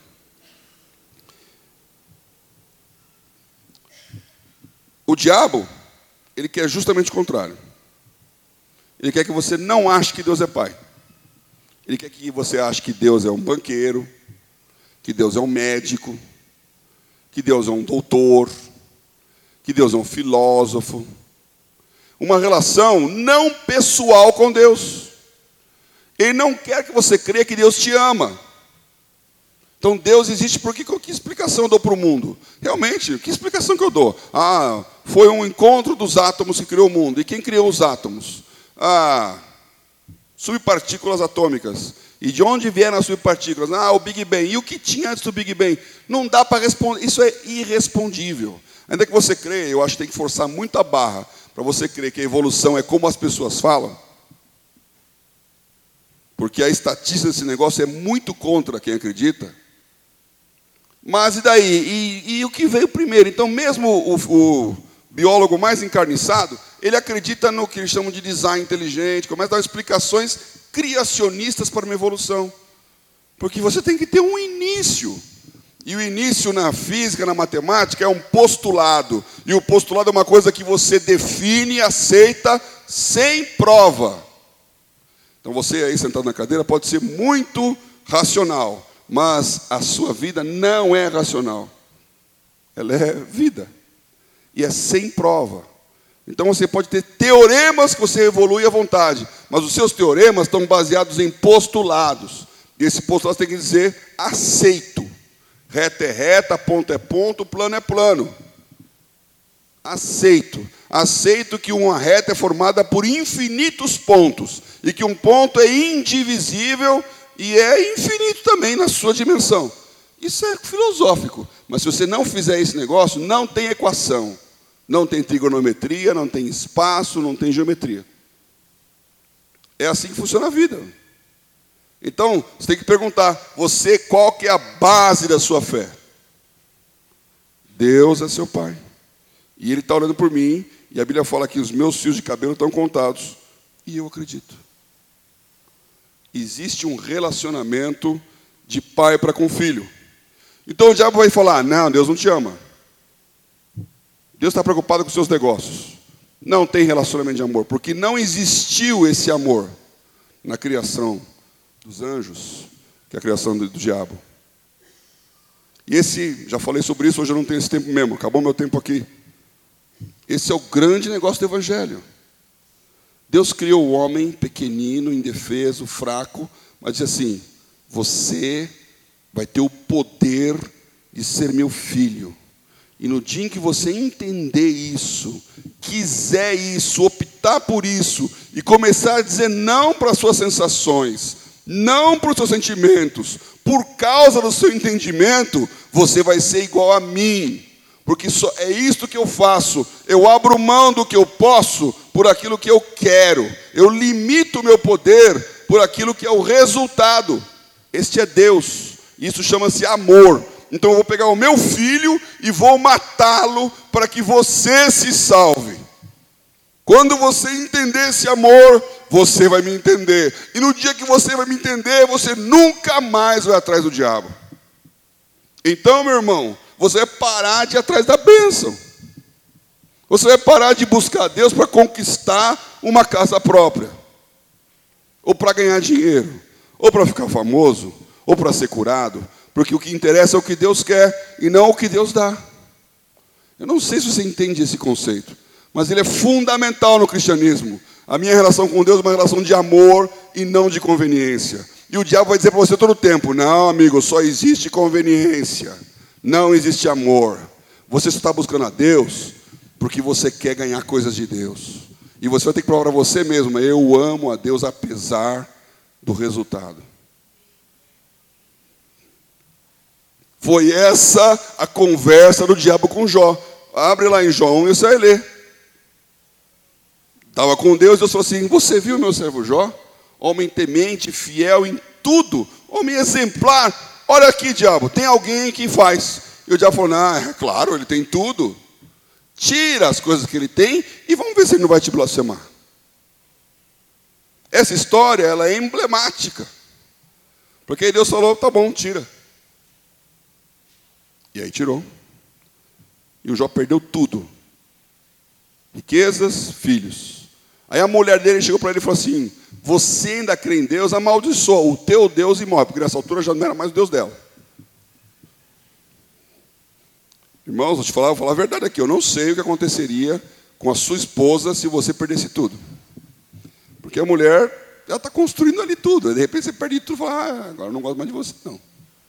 O diabo, ele quer justamente o contrário. Ele quer que você não ache que Deus é Pai. Ele quer que você ache que Deus é um banqueiro, que Deus é um médico, que Deus é um doutor, que Deus é um filósofo. Uma relação não pessoal com Deus. Ele não quer que você creia que Deus te ama. Então Deus existe porque que explicação eu dou para o mundo? Realmente, que explicação que eu dou? Ah, foi um encontro dos átomos que criou o mundo. E quem criou os átomos? Ah, subpartículas atômicas. E de onde vieram as subpartículas? Ah, o Big Bang. E o que tinha antes do Big Bang? Não dá para responder. Isso é irrespondível. Ainda que você creia, eu acho que tem que forçar muito a barra para você crer que a evolução é como as pessoas falam. Porque a estatística desse negócio é muito contra quem acredita. Mas e daí? E, e o que veio primeiro? Então, mesmo o, o biólogo mais encarniçado, ele acredita no que eles chamam de design inteligente, começa a dar explicações criacionistas para uma evolução. Porque você tem que ter um início. E o início na física, na matemática, é um postulado. E o postulado é uma coisa que você define e aceita sem prova. Então você aí sentado na cadeira pode ser muito racional, mas a sua vida não é racional. Ela é vida. E é sem prova. Então você pode ter teoremas que você evolui à vontade, mas os seus teoremas estão baseados em postulados. E esse postulado tem que dizer aceito. Reta é reta, ponto é ponto, plano é plano. Aceito. Aceito que uma reta é formada por infinitos pontos. E que um ponto é indivisível e é infinito também na sua dimensão. Isso é filosófico. Mas se você não fizer esse negócio, não tem equação. Não tem trigonometria, não tem espaço, não tem geometria. É assim que funciona a vida. Então, você tem que perguntar, você, qual que é a base da sua fé? Deus é seu Pai. E Ele está orando por mim, e a Bíblia fala que os meus fios de cabelo estão contados. E eu acredito. Existe um relacionamento de pai para com filho. Então o diabo vai falar, não, Deus não te ama. Deus está preocupado com os seus negócios. Não tem relacionamento de amor, porque não existiu esse amor na criação dos anjos, que é a criação do, do diabo. E esse, já falei sobre isso, hoje eu não tenho esse tempo mesmo, acabou meu tempo aqui. Esse é o grande negócio do Evangelho. Deus criou o homem pequenino, indefeso, fraco, mas diz assim, você vai ter o poder de ser meu filho. E no dia em que você entender isso, quiser isso, optar por isso, e começar a dizer não para as suas sensações, não para os seus sentimentos, por causa do seu entendimento, você vai ser igual a mim. Porque só é isto que eu faço. Eu abro mão do que eu posso por aquilo que eu quero. Eu limito o meu poder por aquilo que é o resultado. Este é Deus. Isso chama-se amor. Então eu vou pegar o meu filho e vou matá-lo para que você se salve. Quando você entender esse amor, você vai me entender. E no dia que você vai me entender, você nunca mais vai atrás do diabo. Então, meu irmão, você vai parar de ir atrás da bênção. Você vai parar de buscar Deus para conquistar uma casa própria. Ou para ganhar dinheiro. Ou para ficar famoso. Ou para ser curado. Porque o que interessa é o que Deus quer e não o que Deus dá. Eu não sei se você entende esse conceito, mas ele é fundamental no cristianismo. A minha relação com Deus é uma relação de amor e não de conveniência. E o diabo vai dizer para você todo o tempo, não, amigo, só existe conveniência, não existe amor. Você só está buscando a Deus porque você quer ganhar coisas de Deus. E você vai ter que provar para você mesmo, eu amo a Deus apesar do resultado. Foi essa a conversa do diabo com Jó. Abre lá em Jó um e você vai ler. Estava com Deus e Deus falou assim, você viu meu servo Jó? Homem temente, fiel em tudo, homem exemplar. Olha aqui, diabo, tem alguém que faz. E o diabo falou, não, é claro, ele tem tudo. Tira as coisas que ele tem e vamos ver se ele não vai te blasfemar. Essa história, ela é emblemática. Porque Deus falou, tá bom, tira. E aí tirou. E o Jó perdeu tudo. Riquezas, filhos. Aí a mulher dele chegou para ele e falou assim, você ainda crê em Deus, amaldiçoa o teu Deus e morre. Porque nessa altura já não era mais o Deus dela. Irmãos, vou te falar, vou falar a verdade aqui. Eu não sei o que aconteceria com a sua esposa se você perdesse tudo. Porque a mulher, ela está construindo ali tudo. De repente você perde tudo e fala, ah, agora eu não gosto mais de você, não.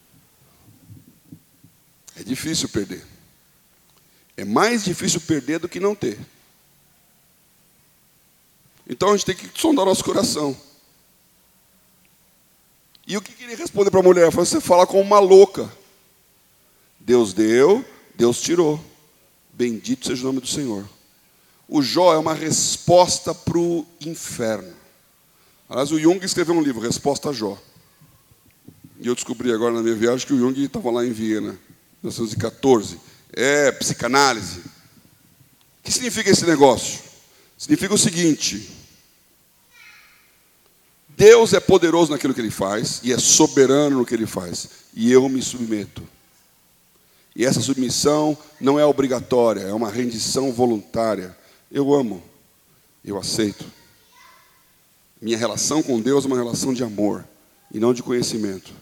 É difícil perder. É mais difícil perder do que não ter. Então a gente tem que sondar nosso coração. E o que ele respondeu para a mulher? Ele falou, você fala como uma louca. Deus deu, Deus tirou. Bendito seja o nome do Senhor. O Jó é uma resposta para o inferno. Aliás, o Jung escreveu um livro, Resposta a Jó. E eu descobri agora na minha viagem que o Jung estava lá em Viena, mil novecentos e quatorze. É psicanálise. O que significa esse negócio? Significa o seguinte: Deus é poderoso naquilo que Ele faz e é soberano no que Ele faz. E eu me submeto. E essa submissão não é obrigatória, é uma rendição voluntária. Eu amo, eu aceito. Minha relação com Deus é uma relação de amor e não de conhecimento.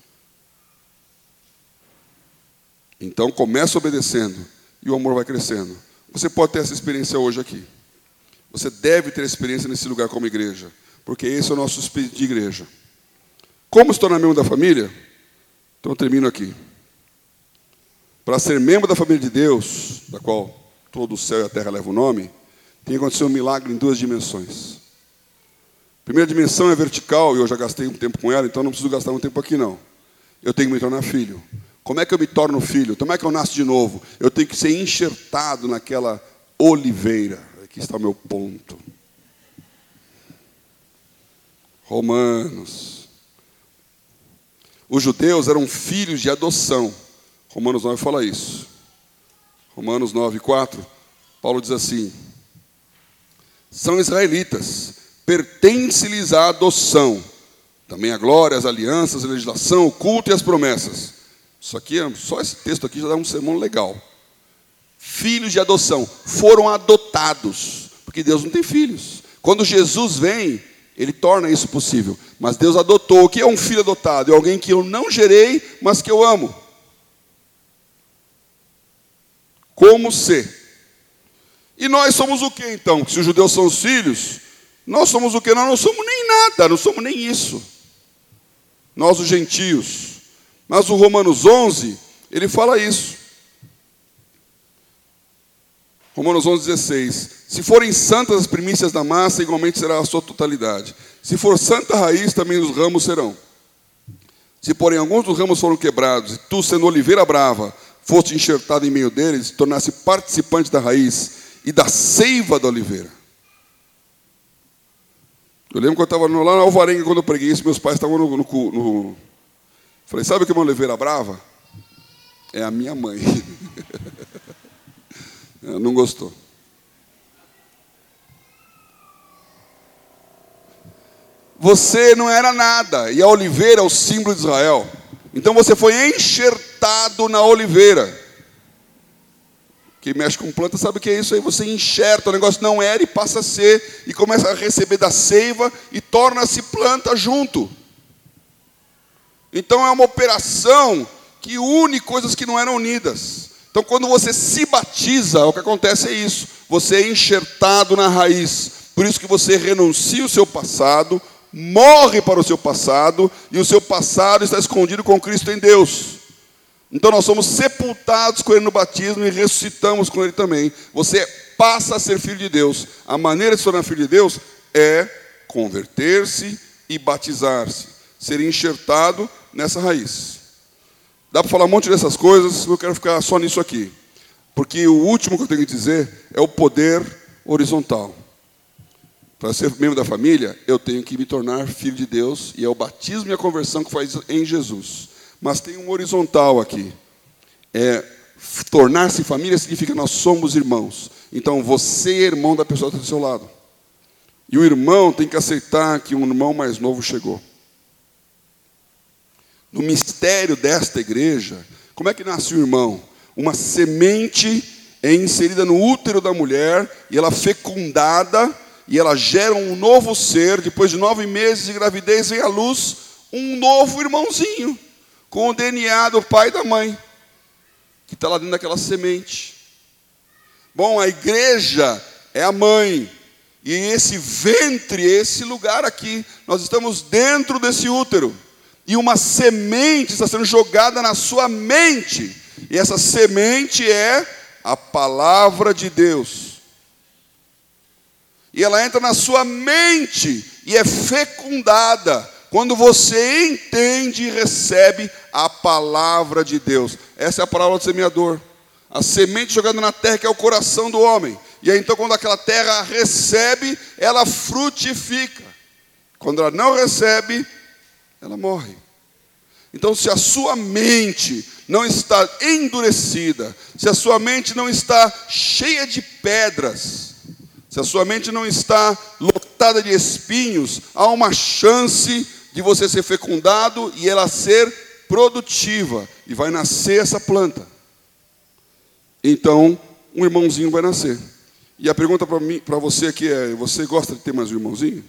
Então começa obedecendo e o amor vai crescendo. Você pode ter essa experiência hoje aqui. Você deve ter experiência nesse lugar como igreja, porque esse é o nosso espírito de igreja. Como se tornar membro da família? Então eu termino aqui. Para ser membro da família de Deus, da qual todo o céu e a terra levam o nome, tem que acontecer um milagre em duas dimensões. A primeira dimensão é vertical, e eu já gastei um tempo com ela, então não preciso gastar um tempo aqui não. Eu tenho que me tornar filho. Como é que eu me torno filho? Como é que eu nasço de novo? Eu tenho que ser enxertado naquela oliveira. Aqui está o meu ponto. Romanos. Os judeus eram filhos de adoção. Romanos nove fala isso. Romanos nove, quatro. Paulo diz assim: são israelitas, pertence-lhes a adoção, também a glória, as alianças, a legislação, o culto e as promessas. Isso aqui, só esse texto aqui já dá um sermão legal. Filhos de adoção, foram adotados, porque Deus não tem filhos. Quando Jesus vem, Ele torna isso possível. Mas Deus adotou. O que é um filho adotado? É alguém que eu não gerei, mas que eu amo. Como ser. E nós somos o que então? Se os judeus são os filhos, nós somos o que? Nós não somos nem nada, não somos nem isso. Nós os gentios. Mas o Romanos onze, ele fala isso. Romanos onze, dezesseis. Se forem santas as primícias da massa, igualmente será a sua totalidade. Se for santa a raiz, também os ramos serão. Se porém alguns dos ramos foram quebrados, e tu, sendo oliveira brava, foste enxertado em meio deles, tornasse participante da raiz e da seiva da oliveira. Eu lembro que eu estava lá na Alvarenga, quando eu preguei isso, meus pais estavam no... no, no falei, sabe o que é uma oliveira brava? É a minha mãe. Ela não gostou. Você não era nada, e a oliveira é o símbolo de Israel. Então você foi enxertado na oliveira. Quem mexe com planta sabe o que é isso aí. Você enxerta, o negócio não era e passa a ser, e começa a receber da seiva e torna-se planta junto. Então é uma operação que une coisas que não eram unidas. Então Então, quando você se batiza, o que acontece é isso. Você é enxertado na raiz. Por isso que você renuncia o seu passado, morre para o seu passado, e o seu passado está escondido com Cristo em Deus. Então, nós somos sepultados com Ele no batismo e ressuscitamos com Ele também. Você passa a ser filho de Deus. A maneira de se tornar filho de Deus é converter-se e batizar-se. Ser enxertado nessa raiz. Dá para falar um monte dessas coisas, mas eu quero ficar só nisso aqui. Porque o último que eu tenho que dizer é o poder horizontal. Para ser membro da família, eu tenho que me tornar filho de Deus, e é o batismo e a conversão que faz em Jesus. Mas tem um horizontal aqui. É, tornar-se família significa nós somos irmãos. Então você é irmão da pessoa que está do seu lado. E o irmão tem que aceitar que um irmão mais novo chegou. No mistério desta igreja, como é que nasce o irmão? Uma semente é inserida no útero da mulher, e ela é fecundada, e ela gera um novo ser. Depois de nove meses de gravidez, vem à luz um novo irmãozinho, com o D N A do pai e da mãe, que está lá dentro daquela semente. Bom, a igreja é a mãe, e esse ventre, esse lugar aqui, nós estamos dentro desse útero. E uma semente está sendo jogada na sua mente. E essa semente é a palavra de Deus. E ela entra na sua mente e é fecundada quando você entende e recebe a palavra de Deus. Essa é a palavra do semeador. A semente jogada na terra, que é o coração do homem. E aí então, quando aquela terra recebe, ela frutifica. Quando ela não recebe, ela morre. Então, se a sua mente não está endurecida, se a sua mente não está cheia de pedras, se a sua mente não está lotada de espinhos, há uma chance de você ser fecundado e ela ser produtiva, e vai nascer essa planta. Então, um irmãozinho vai nascer. E a pergunta para mim, para você aqui é: você gosta de ter mais um irmãozinho?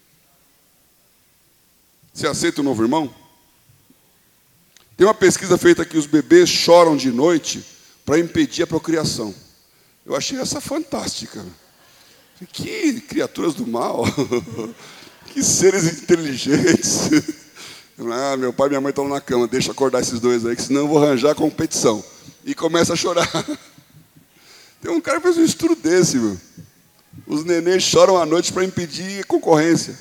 Você aceita um novo irmão? Tem uma pesquisa feita que os bebês choram de noite para impedir a procriação. Eu achei essa fantástica. Que criaturas do mal. Que seres inteligentes. Ah, meu pai e minha mãe estão na cama, deixa eu acordar esses dois aí, que senão eu vou arranjar competição. E começa a chorar. Tem um cara que fez um estudo desse, meu. Os nenês choram à noite para impedir concorrência.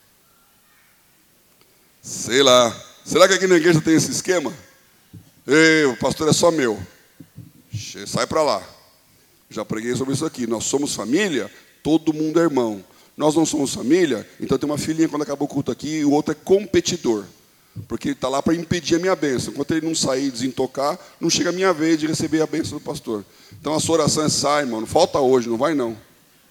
Sei lá. Será que aqui na igreja tem esse esquema? Ei, o pastor é só meu. Sai para lá. Já preguei sobre isso aqui. Nós somos família, todo mundo é irmão. Nós não somos família, então tem uma filhinha quando acaba o culto aqui, e o outro é competidor. Porque ele está lá para impedir a minha bênção. Enquanto ele não sair e desintocar, não chega a minha vez de receber a bênção do pastor. Então a sua oração é: sai, irmão, não falta hoje, não vai não.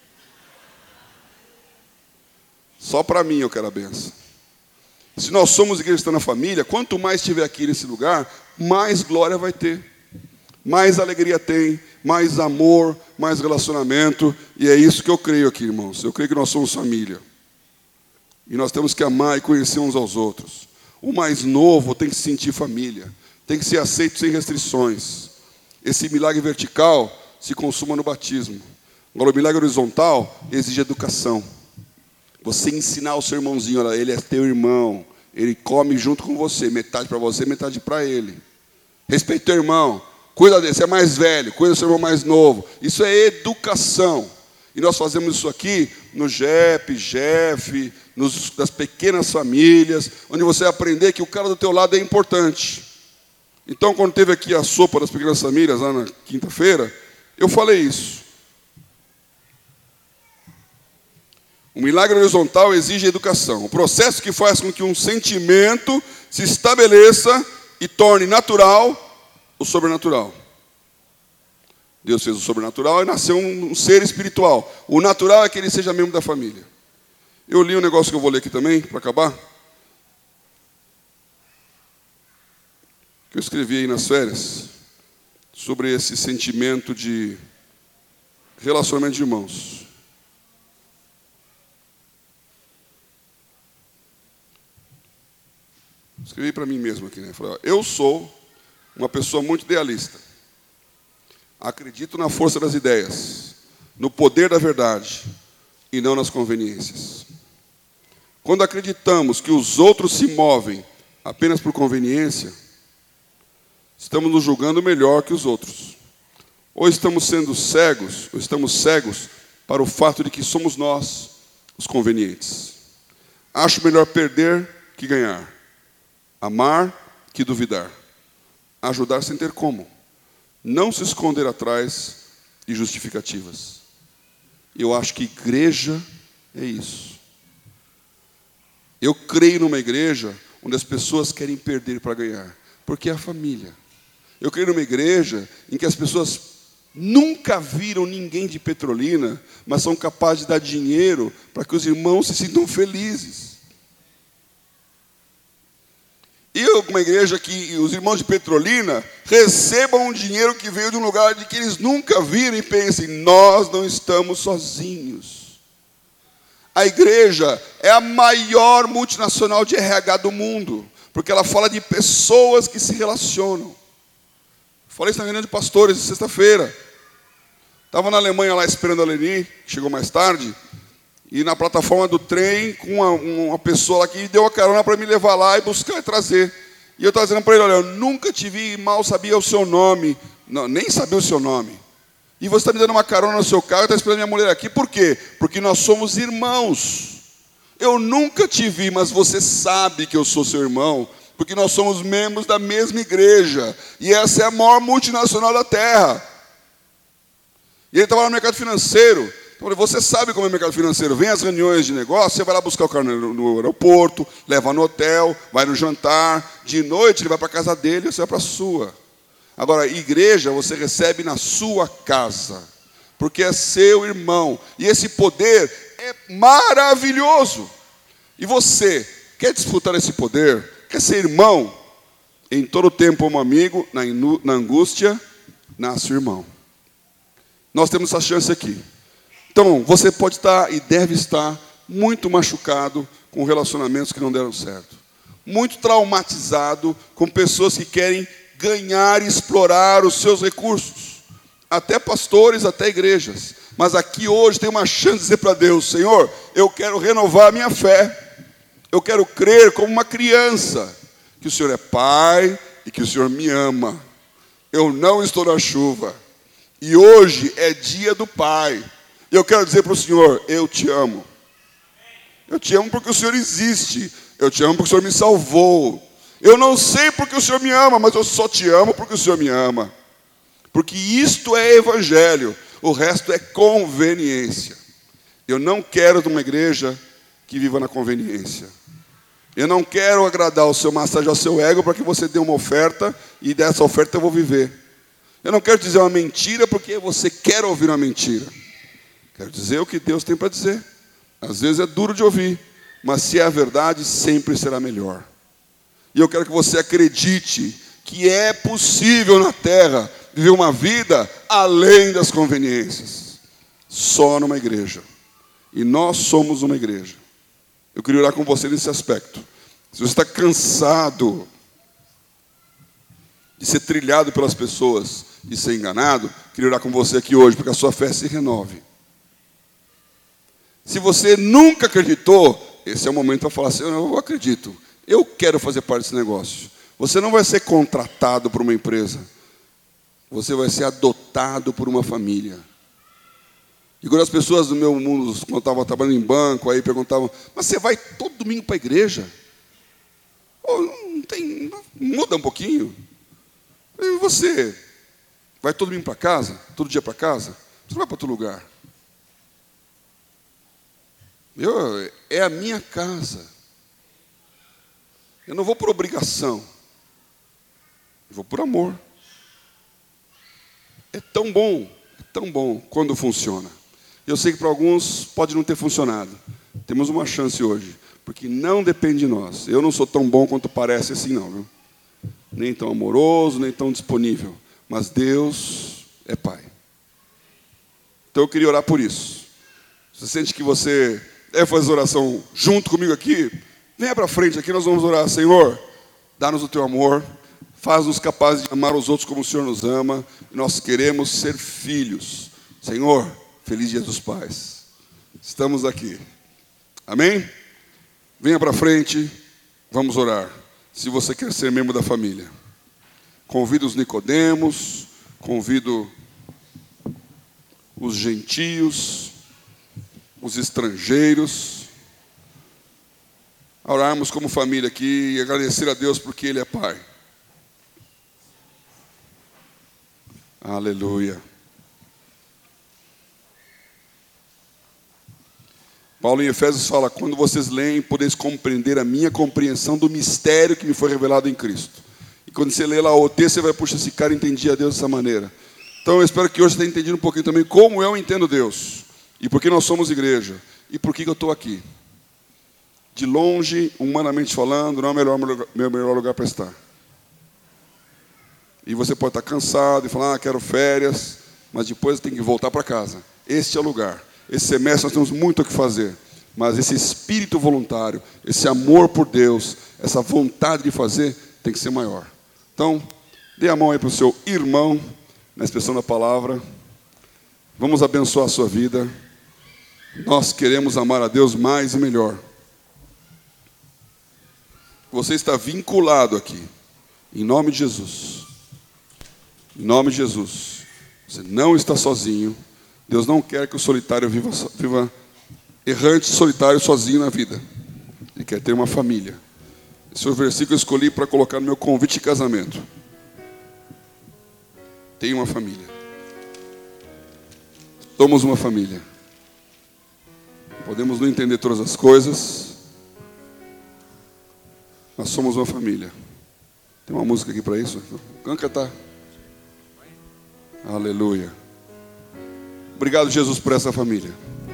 Só para mim eu quero a bênção. Se nós somos igreja cristã na família, quanto mais estiver aqui nesse lugar, mais glória vai ter. Mais alegria tem, mais amor, mais relacionamento. E é isso que eu creio aqui, irmãos. Eu creio que nós somos família. E nós temos que amar e conhecer uns aos outros. O mais novo tem que se sentir família. Tem que ser aceito sem restrições. Esse milagre vertical se consuma no batismo. Agora, o milagre horizontal exige educação. Você ensinar o seu irmãozinho: olha, ele é teu irmão, ele come junto com você, metade para você, metade para ele. Respeita o teu irmão, cuida dele, você é mais velho, cuida do seu irmão mais novo. Isso é educação. E nós fazemos isso aqui no G E P, G E F, nos, nas pequenas famílias, onde você vai aprender que o cara do teu lado é importante. Então, quando teve aqui a sopa das pequenas famílias, lá na quinta-feira, eu falei isso. O milagre horizontal exige educação. O processo que faz com que um sentimento se estabeleça e torne natural o sobrenatural. Deus fez o sobrenatural e nasceu um, um ser espiritual. O natural é que ele seja membro da família. Eu li um negócio que eu vou ler aqui também, para acabar. Que eu escrevi aí nas férias. Sobre esse sentimento de relacionamento de irmãos. Escrevi para mim mesmo aqui, né? Falei: ó, eu sou uma pessoa muito idealista. Acredito na força das ideias, no poder da verdade e não nas conveniências. Quando acreditamos que os outros se movem apenas por conveniência, estamos nos julgando melhor que os outros. Ou estamos sendo cegos, ou estamos cegos para o fato de que somos nós os convenientes. Acho melhor perder que ganhar. Amar que duvidar. Ajudar sem ter como. Não se esconder atrás de justificativas. Eu acho que igreja é isso. Eu creio numa igreja onde as pessoas querem perder para ganhar, porque é a família. Eu creio numa igreja em que as pessoas nunca viram ninguém de Petrolina, mas são capazes de dar dinheiro para que os irmãos se sintam felizes. E eu, uma igreja que os irmãos de Petrolina recebam um dinheiro que veio de um lugar de que eles nunca viram e pensem, nós não estamos sozinhos. A igreja é a maior multinacional de R H do mundo, porque ela fala de pessoas que se relacionam. Falei isso na reunião de pastores de sexta-feira. Estava na Alemanha lá esperando a Leni, que chegou mais tarde, e na plataforma do trem, com uma, uma pessoa lá que deu a carona para me levar lá e buscar e trazer. E eu estava dizendo para ele, olha, eu nunca te vi e mal sabia o seu nome, não, nem sabia o seu nome. E você está me dando uma carona no seu carro e está esperando minha mulher aqui. Por quê? Porque nós somos irmãos. Eu nunca te vi, mas você sabe que eu sou seu irmão, porque nós somos membros da mesma igreja. E essa é a maior multinacional da terra. E ele estava lá no mercado financeiro. Então, eu falei, você sabe como é o mercado financeiro. Vem às reuniões de negócio, você vai lá buscar o cara no, no aeroporto, leva no hotel, vai no jantar. De noite ele vai para a casa dele e você vai para a sua. Agora, igreja você recebe na sua casa, porque é seu irmão. E esse poder é maravilhoso. E você quer disputar esse poder? Quer ser irmão? Em todo tempo um amigo, na, inu, na angústia, nasce o irmão. Nós temos essa chance aqui. Então, você pode estar e deve estar muito machucado com relacionamentos que não deram certo. Muito traumatizado com pessoas que querem ganhar e explorar os seus recursos. Até pastores, até igrejas. Mas aqui hoje tem uma chance de dizer para Deus, Senhor, eu quero renovar a minha fé. Eu quero crer como uma criança, que o Senhor é Pai e que o Senhor me ama. Eu não estou na chuva. E hoje é dia do Pai. E eu quero dizer para o Senhor, eu te amo. Eu te amo porque o Senhor existe. Eu te amo porque o Senhor me salvou. Eu não sei porque o Senhor me ama, mas eu só te amo porque o Senhor me ama. Porque isto é evangelho. O resto é conveniência. Eu não quero de uma igreja que viva na conveniência. Eu não quero agradar o seu massagear o seu ego para que você dê uma oferta e dessa oferta eu vou viver. Eu não quero dizer uma mentira porque você quer ouvir uma mentira. Quero dizer o que Deus tem para dizer. Às vezes é duro de ouvir, mas se é a verdade, sempre será melhor. E eu quero que você acredite que é possível na terra viver uma vida além das conveniências. Só numa igreja. E nós somos uma igreja. Eu queria orar com você nesse aspecto. Se você está cansado de ser trilhado pelas pessoas, de ser enganado, eu queria orar com você aqui hoje, porque a sua fé se renove. Se você nunca acreditou, esse é o momento para falar assim, eu acredito. Eu quero fazer parte desse negócio. Você não vai ser contratado por uma empresa. Você vai ser adotado por uma família. E quando as pessoas do meu mundo, quando eu estava trabalhando em banco, aí perguntavam, mas você vai todo domingo para a igreja? Oh, não tem, muda um pouquinho. E você vai todo domingo para casa? Todo dia para casa? Você não vai para outro lugar. Eu, é a minha casa. Eu não vou por obrigação. Eu vou por amor. É tão bom, é tão bom quando funciona. Eu sei que para alguns pode não ter funcionado. Temos uma chance hoje, porque não depende de nós. Eu não sou tão bom quanto parece assim, não. Viu? Nem tão amoroso, nem tão disponível. Mas Deus é Pai. Então eu queria orar por isso. Você sente que você deve fazer oração junto comigo aqui? Venha para frente aqui, nós vamos orar. Senhor, dá-nos o teu amor, Faz-nos capazes de amar os outros como o Senhor nos ama. Nós queremos ser filhos. Senhor, feliz Dia dos Pais. Estamos aqui. Amém? Venha para frente, vamos orar. Se você quer ser membro da família. Convido os Nicodemos, convido os gentios, os estrangeiros, a orarmos como família aqui e agradecer a Deus porque Ele é Pai. Aleluia. Paulo em Efésios fala: quando vocês leem, podeis compreender a minha compreensão do mistério que me foi revelado em Cristo. E quando você lê lá o texto, você vai, puxa, esse cara entendia Deus dessa maneira. Então eu espero que hoje você tenha entendido um pouquinho também como eu entendo Deus. E por que nós somos igreja. E por que eu estou aqui. De longe, humanamente falando, não é o melhor, meu melhor lugar para estar. E você pode estar cansado e falar, ah, quero férias, mas depois tem que voltar para casa. Este é o lugar. Esse semestre nós temos muito o que fazer. Mas esse espírito voluntário, esse amor por Deus, essa vontade de fazer, tem que ser maior. Então, dê a mão aí para o seu irmão, na expressão da palavra. Vamos abençoar a sua vida. Nós queremos amar a Deus mais e melhor. Você está vinculado aqui. Em nome de Jesus. Em nome de Jesus. Você não está sozinho. Deus não quer que o solitário viva, viva errante, solitário, sozinho na vida. Ele quer ter uma família. Esse é o versículo que eu escolhi para colocar no meu convite de casamento. Tenha uma família. Somos uma família. Podemos não entender todas as coisas, mas somos uma família. Tem uma música aqui para isso? Vamos cantar. Aleluia. Obrigado, Jesus, por essa família.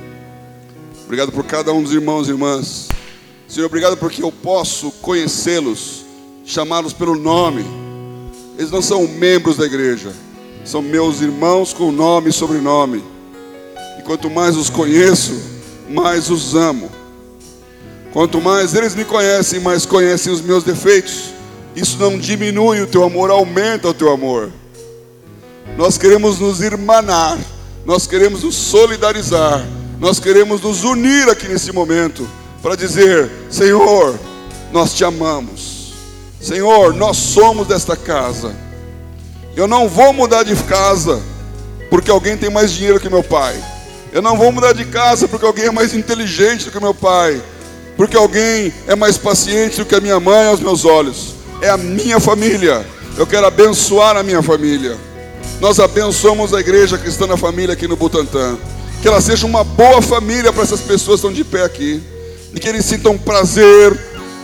Obrigado por cada um dos irmãos e irmãs. Senhor, obrigado porque eu posso conhecê-los, chamá-los pelo nome. Eles não são membros da igreja, são meus irmãos com nome e sobrenome. E quanto mais os conheço, mais os amo. Quanto mais eles me conhecem, mais conhecem os meus defeitos. Isso não diminui o teu amor, aumenta o teu amor. Nós queremos nos irmanar, nós queremos nos solidarizar, nós queremos nos unir aqui nesse momento para dizer, Senhor, nós te amamos. Senhor, nós somos desta casa. Eu não vou mudar de casa porque alguém tem mais dinheiro que meu pai. Eu não vou mudar de casa porque alguém é mais inteligente do que meu pai, porque alguém é mais paciente do que a minha mãe aos meus olhos. É a minha família. Eu quero abençoar a minha família. Nós abençoamos a igreja cristã da família aqui no Butantã. Que ela seja uma boa família para essas pessoas que estão de pé aqui. E que eles sintam prazer,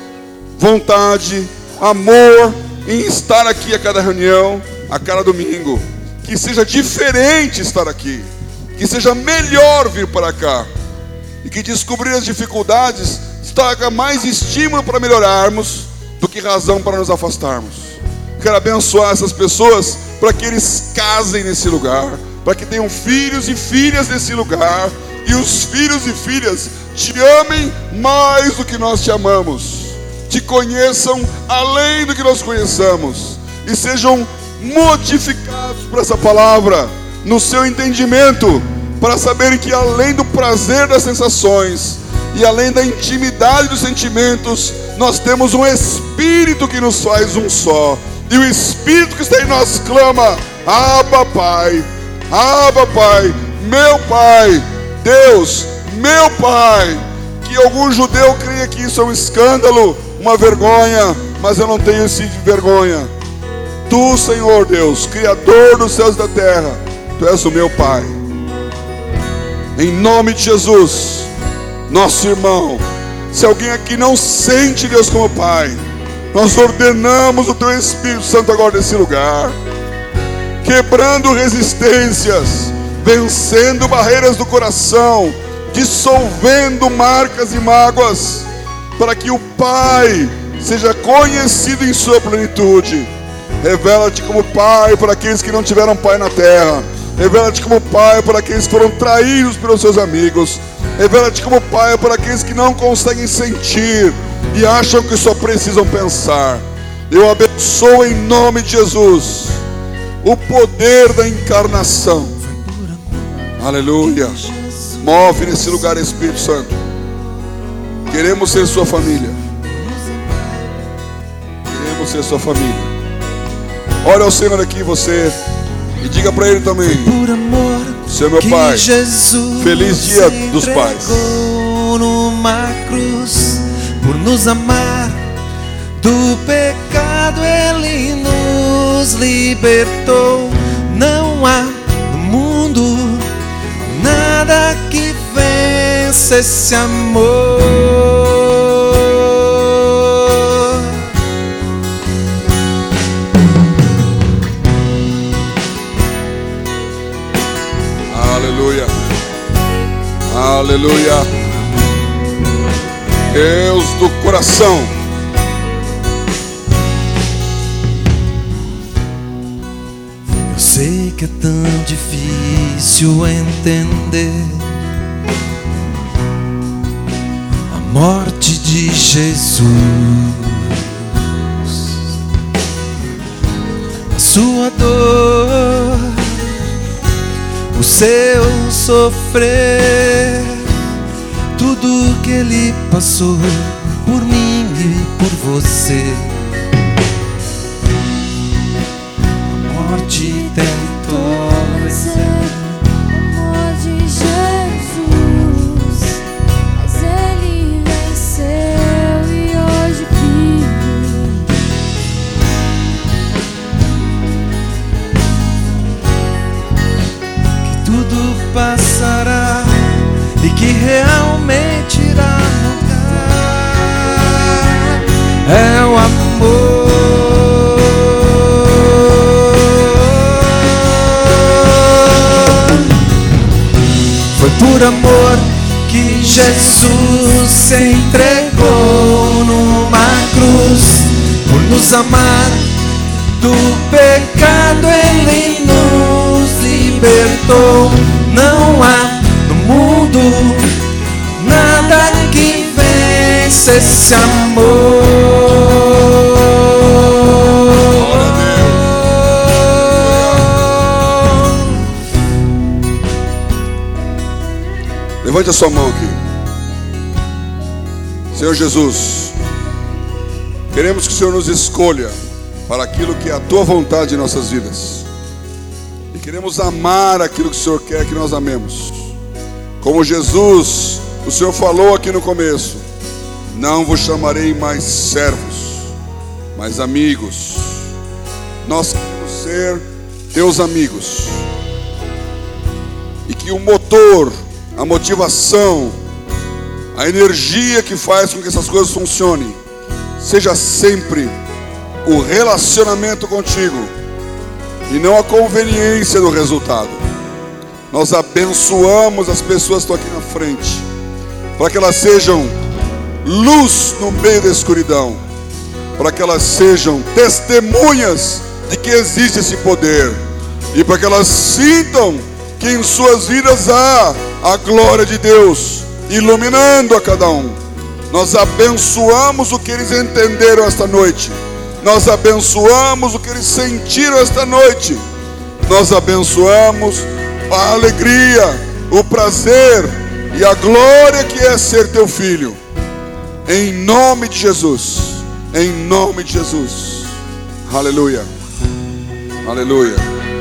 vontade, amor em estar aqui a cada reunião, a cada domingo. Que seja diferente estar aqui. Que seja melhor vir para cá. E que descobrir as dificuldades traga mais estímulo para melhorarmos do que razão para nos afastarmos. Quero abençoar essas pessoas para que eles casem nesse lugar, para que tenham filhos e filhas nesse lugar, e os filhos e filhas te amem mais do que nós te amamos, te conheçam além do que nós conheçamos, e sejam modificados por essa palavra, no seu entendimento, para saberem que além do prazer das sensações, e além da intimidade dos sentimentos, nós temos um Espírito que nos faz um só. E o Espírito que está em nós clama, Abba Pai, Abba Pai, meu Pai, Deus, meu Pai. Que algum judeu creia que isso é um escândalo, uma vergonha, mas eu não tenho esse de vergonha. Tu, Senhor Deus, Criador dos céus e da terra, Tu és o meu Pai. Em nome de Jesus, nosso irmão, se alguém aqui não sente Deus como Pai, nós ordenamos o Teu Espírito Santo agora nesse lugar, quebrando resistências, vencendo barreiras do coração, dissolvendo marcas e mágoas, para que o Pai seja conhecido em sua plenitude. Revela-te como Pai para aqueles que não tiveram Pai na terra. Revela-te como Pai para aqueles que foram traídos pelos seus amigos. Revela-te como Pai para aqueles que não conseguem sentir e acham que só precisam pensar. Eu abençoo em nome de Jesus o poder da encarnação. Aleluia. Move nesse lugar, Espírito Santo. Queremos ser sua família. Queremos ser sua família. Olha ao Senhor aqui, você, e diga para Ele também: Senhor meu Pai, feliz dia dos pais. Numa cruz, por nos amar, do pecado Ele nos libertou. Não há no mundo nada que vença esse amor. Aleluia, aleluia. Deus do coração. Eu sei que é tão difícil entender a morte de Jesus, a sua dor, o seu sofrer, tudo que Ele passou por mim e por você. A morte tentou vencer o amor de Jesus, mas Ele venceu e hoje vive. Que tudo passará e que realmente irá mudar é o amor. Foi por amor que Jesus se entregou numa cruz, por nos amar, do pecado Ele nos libertou. Não há mundo nada que vença esse amor. Levante a sua mão aqui. Senhor Jesus, queremos que o Senhor nos escolha para aquilo que é a tua vontade em nossas vidas, e queremos amar aquilo que o Senhor quer que nós amemos. Como Jesus, o Senhor falou aqui no começo: não vos chamarei mais servos, mas amigos. Nós queremos ser teus amigos, e que o motor, a motivação, a energia que faz com que essas coisas funcionem seja sempre o relacionamento contigo e não a conveniência do resultado. Nós abençoamos as pessoas que estão aqui na frente, para que elas sejam luz no meio da escuridão, para que elas sejam testemunhas de que existe esse poder, e para que elas sintam que em suas vidas há a glória de Deus iluminando a cada um. Nós abençoamos o que eles entenderam esta noite, nós abençoamos o que eles sentiram esta noite, nós abençoamos a alegria, o prazer e a glória que é ser teu filho. Em nome de Jesus, em nome de Jesus. Aleluia, aleluia.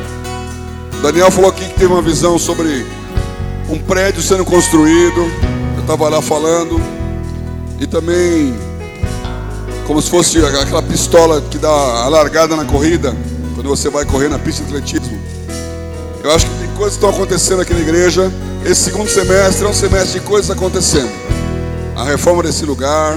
Daniel falou aqui que teve uma visão sobre um prédio sendo construído. Eu estava lá falando. E também como se fosse aquela pistola que dá a largada na corrida, quando você vai correr na pista de atletismo. Eu acho que tem coisas que estão acontecendo aqui na igreja. Esse segundo semestre é um semestre de coisas acontecendo. A reforma desse lugar,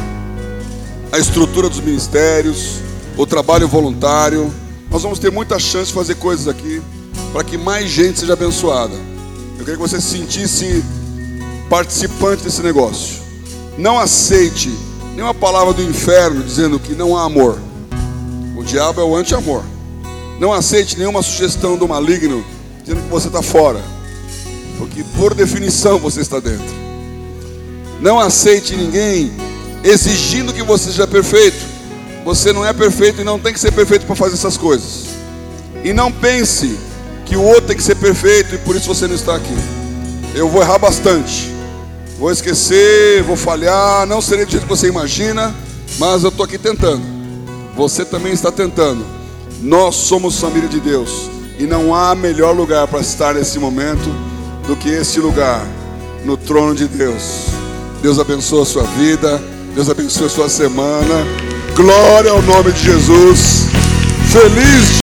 a estrutura dos ministérios, o trabalho voluntário. Nós vamos ter muita chance de fazer coisas aqui para que mais gente seja abençoada. Eu queria que você se sentisse participante desse negócio. Não aceite nenhuma palavra do inferno dizendo que não há amor. O diabo é o anti-amor. Não aceite nenhuma sugestão do maligno dizendo que você está fora, porque por definição você está dentro. Não aceite ninguém exigindo que você seja perfeito, Você não é perfeito e não tem que ser perfeito para fazer essas coisas. E não pense que o outro tem que ser perfeito e por isso você não está aqui. Eu vou errar bastante, vou esquecer, vou falhar, não serei do jeito que você imagina, mas eu estou aqui tentando. Você também está tentando. Nós somos família de Deus e não há melhor lugar para estar nesse momento do que este lugar, no trono de Deus. Deus abençoe a sua vida, Deus abençoe a sua semana. Glória ao nome de Jesus. Feliz